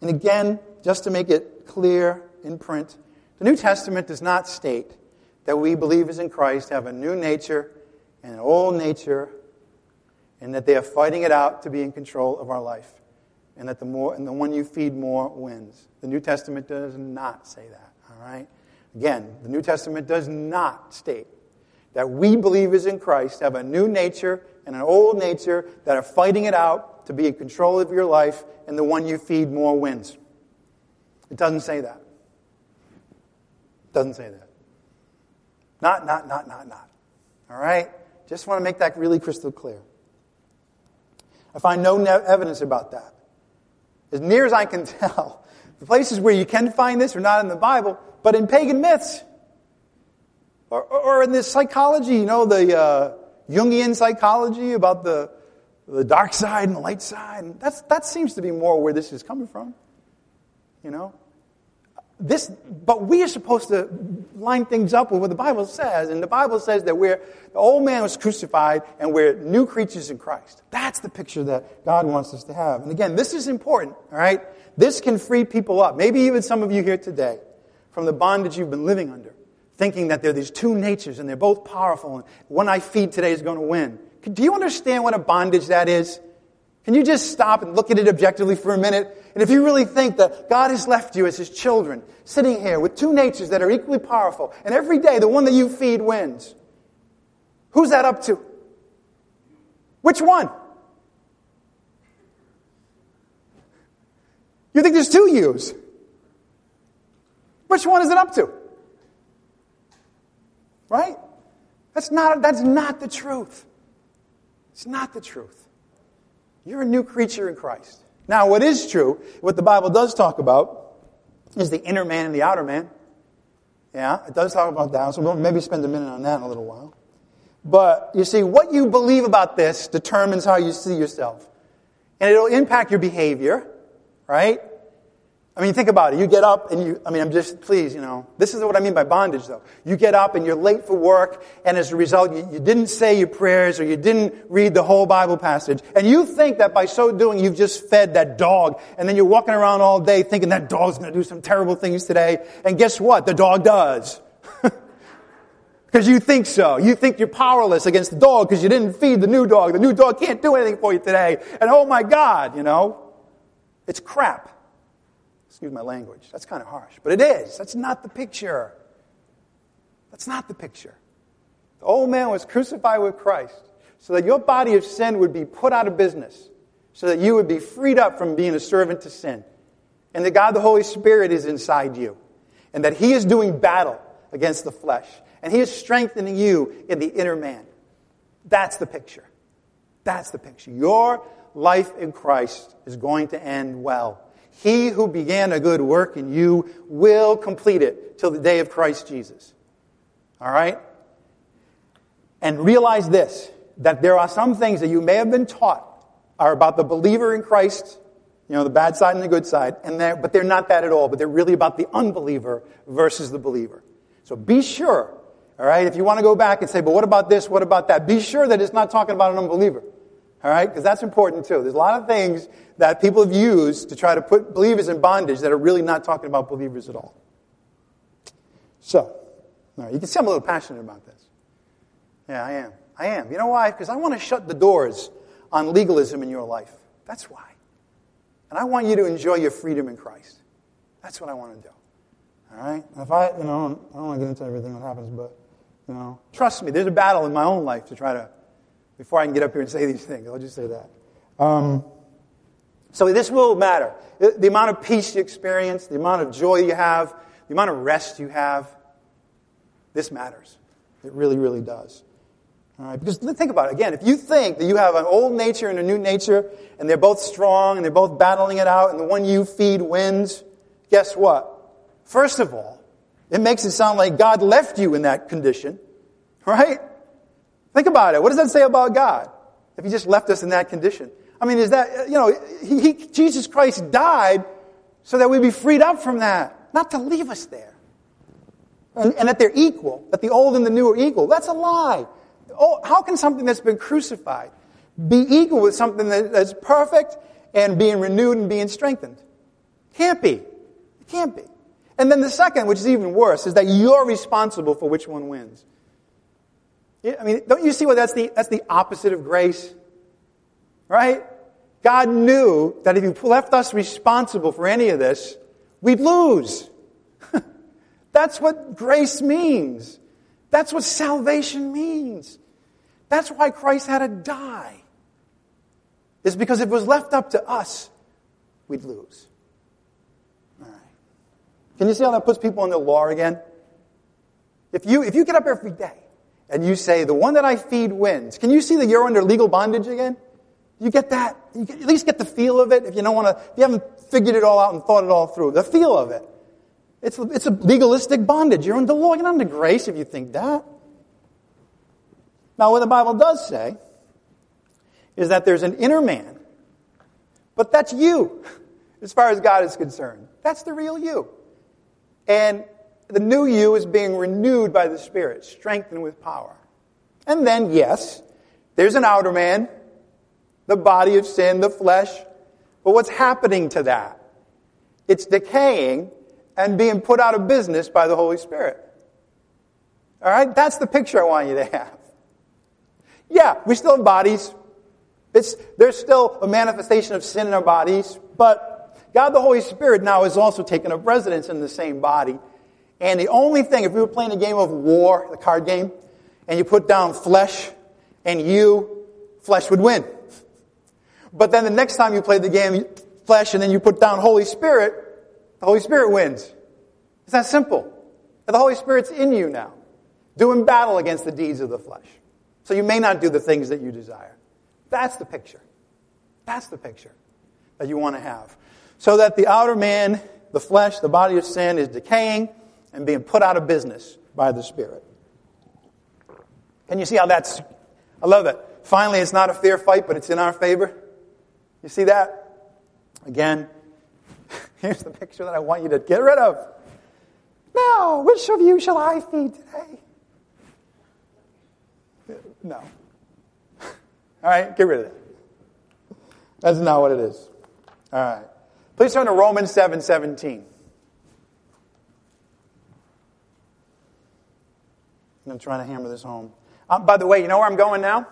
S1: And again, just to make it clear in print, the New Testament does not state that we believers in Christ have a new nature and an old nature, and that they are fighting it out to be in control of our life, and that the more and the one you feed more wins. The New Testament does not say that. All right. Again, the New Testament does not state that we believers in Christ have a new nature and an old nature that are fighting it out to be in control of your life, and the one you feed more wins. It doesn't say that. It doesn't say that. Not, not, not, not, not. All right? Just want to make that really crystal clear. I find no evidence about that. As near as I can tell, the places where you can find this are not in the Bible, but in pagan myths. Or, or in this psychology, you know, the uh, Jungian psychology about the, the dark side and the light side. That's, that seems to be more where this is coming from. You know? This, but we are supposed to line things up with what the Bible says. And the Bible says that we're, the old man was crucified and we're new creatures in Christ. That's the picture that God wants us to have. And again, this is important, all right? This can free people up. Maybe even some of you here today from the bondage you've been living under, thinking that there are these two natures and they're both powerful and one I feed today is going to win. Do you understand what a bondage that is? Can you just stop and look at it objectively for a minute? And if you really think that God has left you as His children, sitting here with two natures that are equally powerful, and every day the one that you feed wins, who's that up to? Which one? You think there's two yous? Which one is it up to? Right? That's not, that's not the truth. It's not the truth. You're a new creature in Christ. Now, what is true, what the Bible does talk about, is the inner man and the outer man. Yeah, it does talk about that. So we'll maybe spend a minute on that in a little while. But, you see, what you believe about this determines how you see yourself. And it'll impact your behavior, right? I mean, think about it. You get up and you, I mean, I'm just, please, you know, this is what I mean by bondage, though. You get up and you're late for work, and as a result, you, you didn't say your prayers or you didn't read the whole Bible passage. And you think that by so doing, you've just fed that dog. And then you're walking around all day thinking that dog's going to do some terrible things today. And guess what? The dog does. Because you think so. You think you're powerless against the dog because you didn't feed the new dog. The new dog can't do anything for you today. And oh my God, you know, it's crap. Excuse my language. That's kind of harsh. But it is. That's not the picture. That's not the picture. The old man was crucified with Christ so that your body of sin would be put out of business, so that you would be freed up from being a servant to sin, and that God the Holy Spirit is inside you, and that He is doing battle against the flesh, and He is strengthening you in the inner man. That's the picture. That's the picture. Your life in Christ is going to end well. He who began a good work in you will complete it till the day of Christ Jesus. All right? And realize this, that there are some things that you may have been taught are about the believer in Christ, you know, the bad side and the good side, and they're, but they're not that at all, but they're really about the unbeliever versus the believer. So be sure, all right, if you want to go back and say, but what about this, what about that, be sure that it's not talking about an unbeliever. All right? Because that's important too. There's a lot of things that people have used to try to put believers in bondage that are really not talking about believers at all. So, all right, you can see I'm a little passionate about this. Yeah, I am. I am. You know why? Because I want to shut the doors on legalism in your life. That's why. And I want you to enjoy your freedom in Christ. That's what I want to do. All right? If I, you know, I don't want to get into everything that happens, but, you know, trust me, there's a battle in my own life to try to, before I can get up here and say these things. I'll just say that. Um, so this will matter. The, the amount of peace you experience, the amount of joy you have, the amount of rest you have, this matters. It really, really does. All right? Because think about it. Again, if you think that you have an old nature and a new nature, and they're both strong, and they're both battling it out, and the one you feed wins, guess what? First of all, it makes it sound like God left you in that condition. Right? Think about it. What does that say about God? If He just left us in that condition. I mean, is that, you know, he, he, Jesus Christ died so that we'd be freed up from that. Not to leave us there. And, and that they're equal. That the old and the new are equal. That's a lie. Oh, how can something that's been crucified be equal with something that, that's perfect and being renewed and being strengthened? Can't be. It can't be. And then the second, which is even worse, is that you're responsible for which one wins. I mean, don't you see what that's the that's the opposite of grace? Right? God knew that if He left us responsible for any of this, we'd lose. That's what grace means. That's what salvation means. That's why Christ had to die. It's because if it was left up to us, we'd lose. All right. Can you see how that puts people under law again? If you if you get up every day and you say, the one that I feed wins, can you see that you're under legal bondage again? You get that? You get, at least get the feel of it if you don't want to, if you haven't figured it all out and thought it all through. The feel of it. It's, it's a legalistic bondage. You're under law. You're not under grace if you think that. Now, what the Bible does say is that there's an inner man, but that's you, as far as God is concerned. That's the real you. And the new you is being renewed by the Spirit, strengthened with power. And then, yes, there's an outer man, the body of sin, the flesh. But what's happening to that? It's decaying and being put out of business by the Holy Spirit. All right? That's the picture I want you to have. Yeah, we still have bodies. It's, there's still a manifestation of sin in our bodies, but God the Holy Spirit now is also taken up residence in the same body. And the only thing, if we were playing a game of war, the card game, and you put down flesh and you, flesh would win. But then the next time you play the game, flesh, and then you put down Holy Spirit, the Holy Spirit wins. It's that simple. The Holy Spirit's in you now, doing battle against the deeds of the flesh. So you may not do the things that you desire. That's the picture. That's the picture that you want to have. So that the outer man, the flesh, the body of sin is decaying and being put out of business by the Spirit. Can you see how that's... I love it. Finally, it's not a fair fight, but it's in our favor. You see that? Again, here's the picture that I want you to get rid of. Now, which of you shall I feed today? No. All right, get rid of that. That's not what it is. All right. Please turn to Romans seven seventeen. I'm trying to hammer this home. Um, by the way, you know where I'm going now?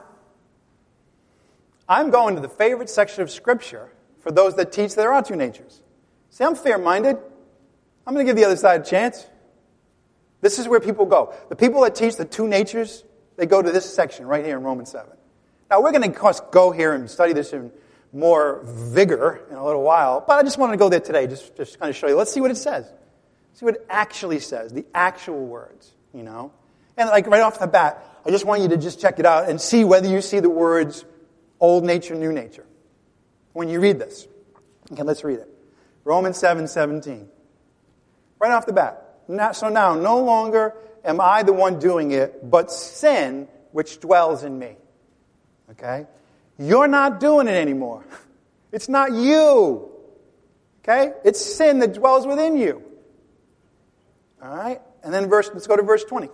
S1: I'm going to the favorite section of Scripture for those that teach there are two natures. See, I'm fair-minded. I'm going to give the other side a chance. This is where people go. The people that teach the two natures, they go to this section right here in Romans seven. Now, we're going to, of course, go here and study this in more vigor in a little while, but I just wanted to go there today, just, just kind of show you. Let's see what it says. See what it actually says, the actual words, you know. And like right off the bat, I just want you to just check it out and see whether you see the words old nature, new nature when you read this. Okay, let's read it. Romans seven seventeen. Right off the bat. Now, so now, no longer am I the one doing it, but sin which dwells in me. Okay? You're not doing it anymore. It's not you. Okay? It's sin that dwells within you. All right? And then verse, let's go to verse twenty.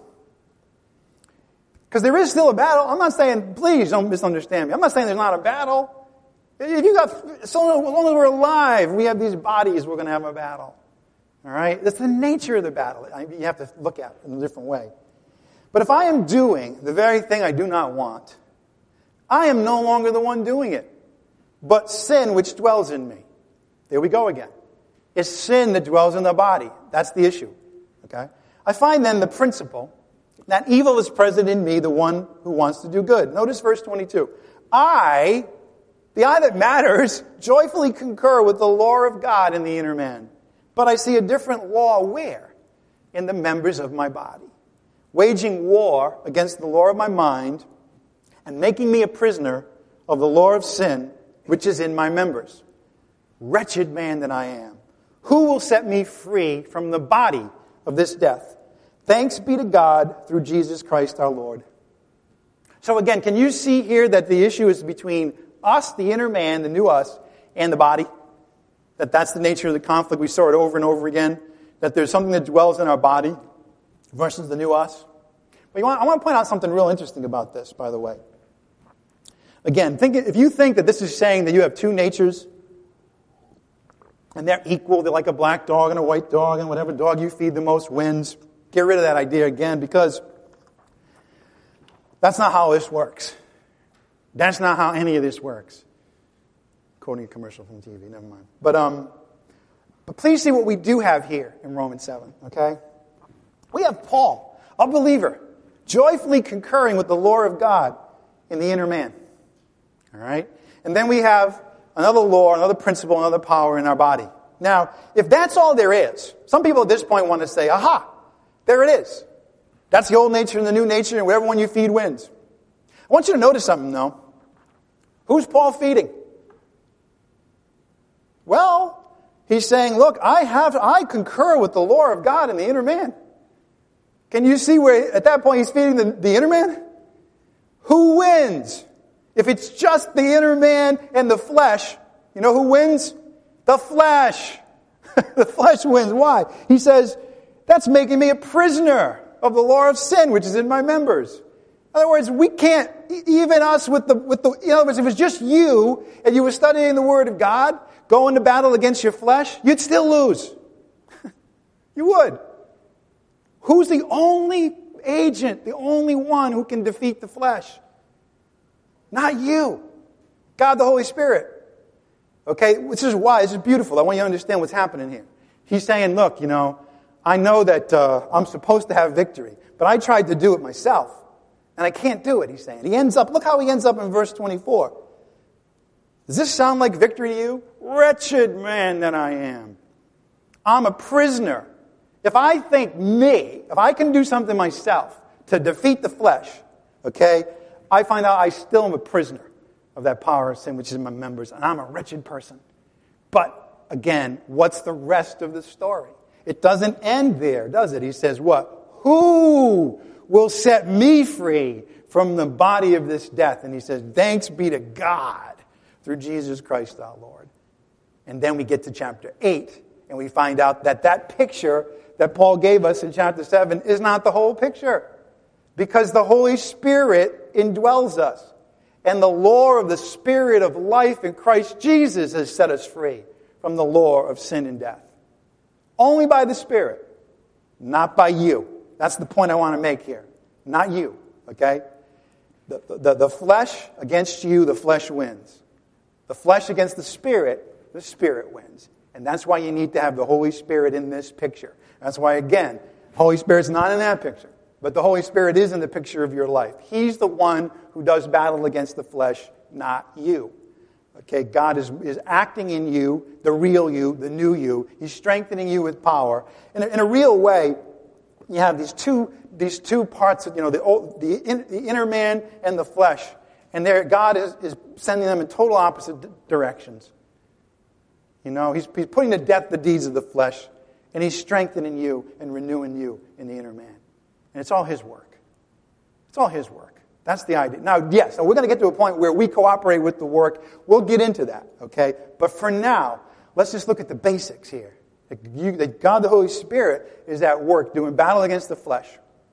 S1: Because there is still a battle. I'm not saying, please don't misunderstand me. I'm not saying there's not a battle. If you got, so long as we're alive, we have these bodies, we're going to have a battle. All right? That's the nature of the battle. You have to look at it in a different way. But if I am doing the very thing I do not want, I am no longer the one doing it, but sin which dwells in me. There we go again. It's sin that dwells in the body. That's the issue. Okay? I find then the principle that evil is present in me, the one who wants to do good. Notice verse twenty-two. I, the I that matters, joyfully concur with the law of God in the inner man. But I see a different law where? In the members of my body. Waging war against the law of my mind and making me a prisoner of the law of sin, which is in my members. Wretched man that I am. Who will set me free from the body of this death? Thanks be to God through Jesus Christ our Lord. So again, can you see here that the issue is between us, the inner man, the new us, and the body? That that's the nature of the conflict. We saw it over and over again. That there's something that dwells in our body versus the new us. But you want, I want to point out something real interesting about this, by the way. Again, think, if you think that this is saying that you have two natures, And they're equal. They're like a black dog and a white dog, and whatever dog you feed the most wins. Get rid of that idea again, because that's not how this works. That's not how any of this works. Quoting a commercial from T V, never mind. But um, but please see what we do have here in Romans seven, okay? We have Paul, a believer, joyfully concurring with the law of God in the inner man. All right? And then we have another law, another principle, another power in our body. Now, if that's all there is, some people at this point want to say, aha, there it is. That's the old nature and the new nature, and whatever one you feed wins. I want you to notice something, though. Who's Paul feeding? Well, he's saying, look, I have, I concur with the law of God in the inner man. Can you see where, at that point, he's feeding the, the inner man? Who wins? If it's just the inner man and the flesh, you know who wins? The flesh. The flesh wins. Why? He says, that's making me a prisoner of the law of sin, which is in my members. In other words, we can't, even us with the, with the, in other words, if it's just you and you were studying the Word of God, going to battle against your flesh, you'd still lose. You would. Who's the only agent, the only one who can defeat the flesh? Not you. God the Holy Spirit. Okay, this is why, this is beautiful. I want you to understand what's happening here. He's saying, look, you know, I know that uh, I'm supposed to have victory, but I tried to do it myself, and I can't do it, he's saying. He ends up, look how he ends up in verse twenty-four. Does this sound like victory to you? Wretched man that I am. I'm a prisoner. If I think me, if I can do something myself to defeat the flesh, okay, I find out I still am a prisoner of that power of sin which is in my members, and I'm a wretched person. But, again, what's the rest of the story? It doesn't end there, does it? He says, what? Who will set me free from the body of this death? And he says, thanks be to God through Jesus Christ our Lord. And then we get to chapter eight, and we find out that that picture that Paul gave us in chapter seven is not the whole picture. Because the Holy Spirit indwells us. And the law of the Spirit of life in Christ Jesus has set us free from the law of sin and death. Only by the Spirit, not by you. That's the point I want to make here. Not you, okay? The, the, the flesh against you, the flesh wins. The flesh against the Spirit, the Spirit wins. And that's why you need to have the Holy Spirit in this picture. That's why, again, the Holy Spirit's not in that picture. But the Holy Spirit is in the picture of your life. He's the one who does battle against the flesh, not you. Okay, God is, is acting in you, the real you, the new you. He's strengthening you with power. In a, in a real way, you have these two these two parts of, you know, the the, in, the inner man and the flesh. And there, God is, is sending them in total opposite d- directions. You know, he's, he's putting to death the deeds of the flesh. And He's strengthening you and renewing you in the inner man. And it's all His work. It's all His work. That's the idea. Now, yes, so we're going to get to a point where we cooperate with the work. We'll get into that, okay? But for now, let's just look at the basics here. That, you, that God the Holy Spirit is at work doing battle against the flesh.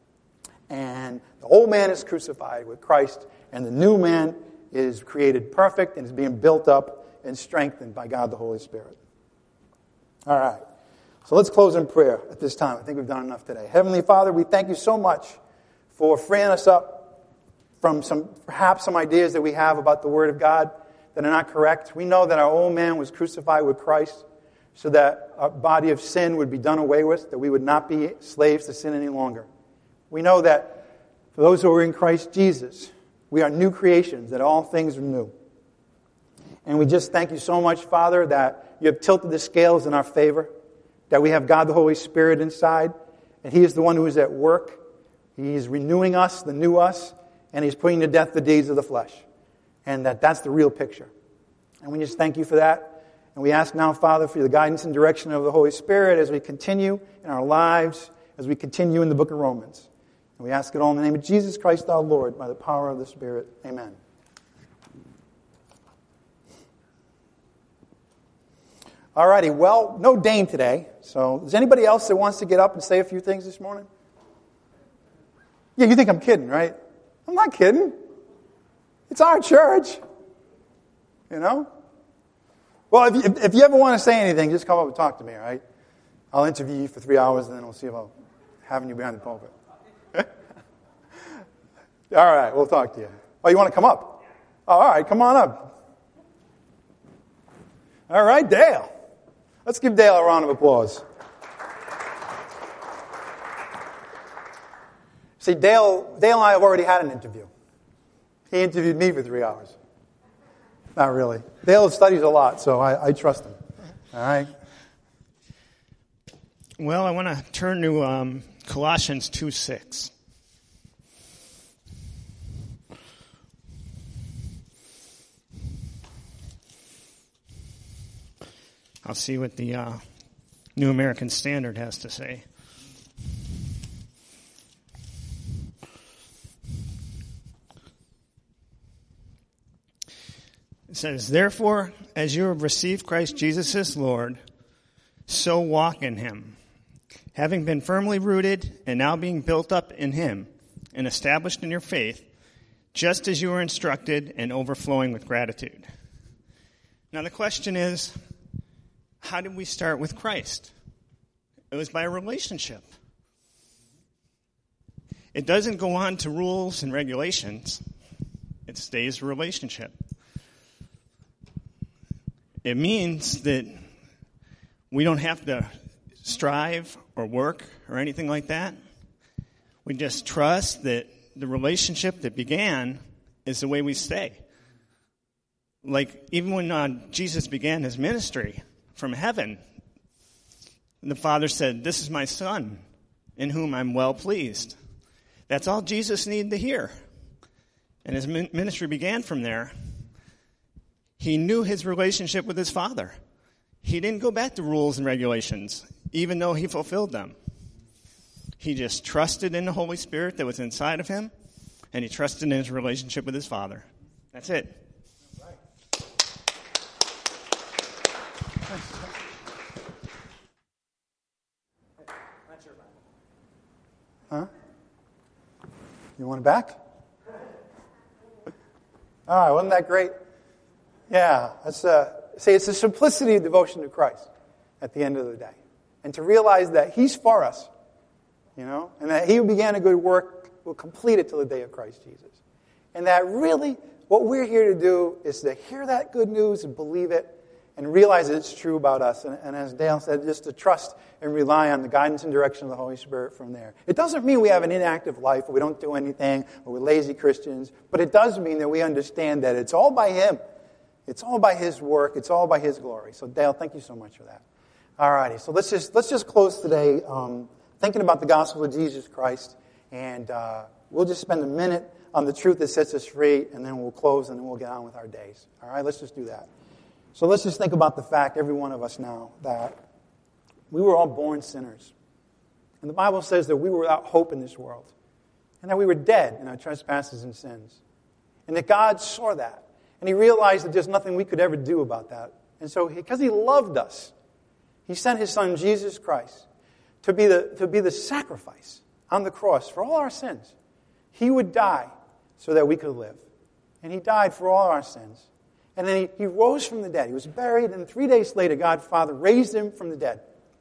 S1: And the old man is crucified with Christ, and the new man is created perfect and is being built up and strengthened by God the Holy Spirit. All right. So let's close in prayer at this time. I think we've done enough today. Heavenly Father, we thank you so much for freeing us up from some, perhaps some ideas that we have about the Word of God that are not correct. We know that our old man was crucified with Christ so that our body of sin would be done away with, that we would not be slaves to sin any longer. We know that for those who are in Christ Jesus, we are new creations, that all things are new. And we just thank you so much, Father, that you have tilted the scales in our favor, that we have God the Holy Spirit inside, and He is the one who is at work. He is renewing us, the new us, and He's putting to death the deeds of the flesh. And that that's the real picture. And we just thank you for that. And we ask now, Father, for the guidance and direction of the Holy Spirit as we continue in our lives, as we continue in the book of Romans. And we ask it all in the name of Jesus Christ our Lord, by the power of the Spirit. Amen. All righty, well, no Dane today. So is anybody else that wants to get up and say a few things this morning? Yeah, you think I'm kidding, right? I'm not kidding. It's our church. You know? Well, if you, if you ever want to say anything, just come up and talk to me, all right? I'll interview you for three hours, and then we'll see about having you behind the pulpit. All right, we'll talk to you. Oh, you want to come up? Oh, all right, come on up. All right, Dale. Let's give Dale a round of applause. See, Dale, Dale and I have already had an interview. He interviewed me for three hours. Not really. Dale studies a lot, so I, I trust him. All right?
S3: Well, I want to turn to um, Colossians two six. I'll see what the uh, New American Standard has to say. It says, therefore, as you have received Christ Jesus as Lord, so walk in him, having been firmly rooted and now being built up in him and established in your faith, just as you were instructed and overflowing with gratitude. Now the question is, how did we start with Christ? It was by a relationship. It doesn't go on to rules and regulations. It stays a relationship. It means that we don't have to strive or work or anything like that. We just trust that the relationship that began is the way we stay. Like even when uh, Jesus began his ministry from heaven, the Father said, this is my Son in whom I'm well pleased. That's all Jesus needed to hear. And his ministry began from there. He knew his relationship with his Father. He didn't go back to rules and regulations, even though he fulfilled them. He just trusted in the Holy Spirit that was inside of him, and he trusted in his relationship with his Father. That's it.
S1: Huh? You want it back? All right, wasn't that great? Yeah, that's uh, see, it's the simplicity of devotion to Christ at the end of the day, and to realize that He's for us, you know, and that He who began a good work will complete it till the day of Christ Jesus, and that really what we're here to do is to hear that good news and believe it, and realize that it's true about us, and, and as Dale said, just to trust and rely on the guidance and direction of the Holy Spirit from there. It doesn't mean we have an inactive life, or we don't do anything, or we're lazy Christians, but it does mean that we understand that it's all by Him. It's all by His work. It's all by His glory. So, Dale, thank you so much for that. All righty. So let's just let's just close today um, thinking about the gospel of Jesus Christ, and uh, we'll just spend a minute on the truth that sets us free, and then we'll close, and then we'll get on with our days. All right. Let's just do that. So let's just think about the fact, every one of us now, that we were all born sinners, and the Bible says that we were without hope in this world, and that we were dead in our trespasses and sins, and that God saw that. And He realized that there's nothing we could ever do about that. And so, because He loved us, He sent His Son, Jesus Christ, to be the, to be the sacrifice on the cross for all our sins. He would die so that we could live. And He died for all our sins. And then he, he rose from the dead. He was buried, and three days later, God, Father, raised Him from the dead.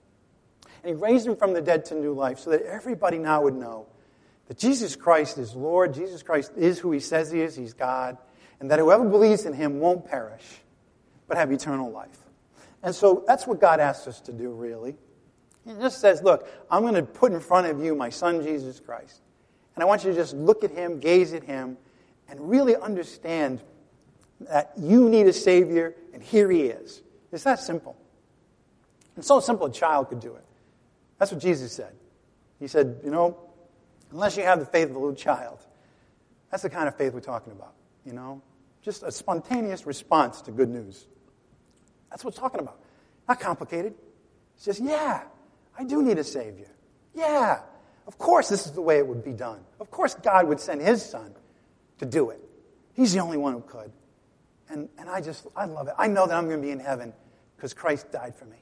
S1: And He raised Him from the dead to new life so that everybody now would know that Jesus Christ is Lord, Jesus Christ is who He says He is, He's God, and that whoever believes in Him won't perish, but have eternal life. And so that's what God asks us to do, really. He just says, look, I'm going to put in front of you my Son, Jesus Christ. And I want you to just look at Him, gaze at Him, and really understand that you need a Savior, and here He is. It's that simple. It's so simple a child could do it. That's what Jesus said. He said, you know, unless you have the faith of a little child, that's the kind of faith we're talking about, you know. Just a spontaneous response to good news. That's what we're talking about. Not complicated. It's just, yeah, I do need a Savior. Yeah, of course this is the way it would be done. Of course God would send His Son to do it. He's the only one who could. And, and I just, I love it. I know that I'm going to be in heaven because Christ died for me.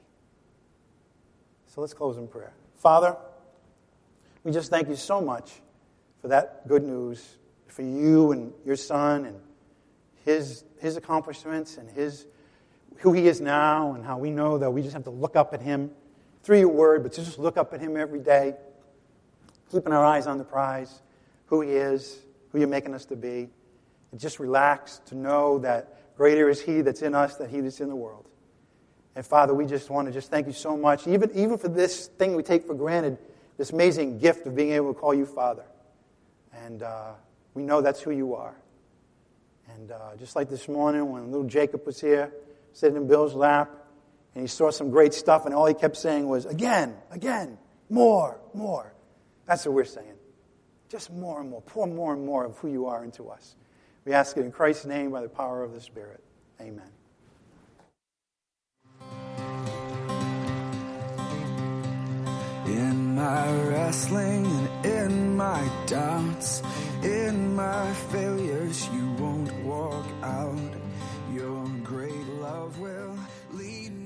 S1: So let's close in prayer. Father, we just thank You so much for that good news, for You and Your Son and His, his accomplishments and His who he is now and how we know that we just have to look up at him through your word, but to just look up at him every day, keeping our eyes on the prize, who he is, who you're making us to be, and just relax to know that greater is he that's in us than he that's in the world. And Father, we just want to just thank you so much, even, even for this thing we take for granted, this amazing gift of being able to call you Father. And uh, we know that's who you are. And uh, just like this morning when little Jacob was here, sitting in Bill's lap, and he saw some great stuff, and all he kept saying was, again, again, more, more. That's what we're saying. Just more and more. Pour more and more of who you are into us. We ask it in Christ's name by the power of the Spirit. Amen.
S4: In my wrestling and in my doubts, in my failures, you won't walk out. Your great love will lead me.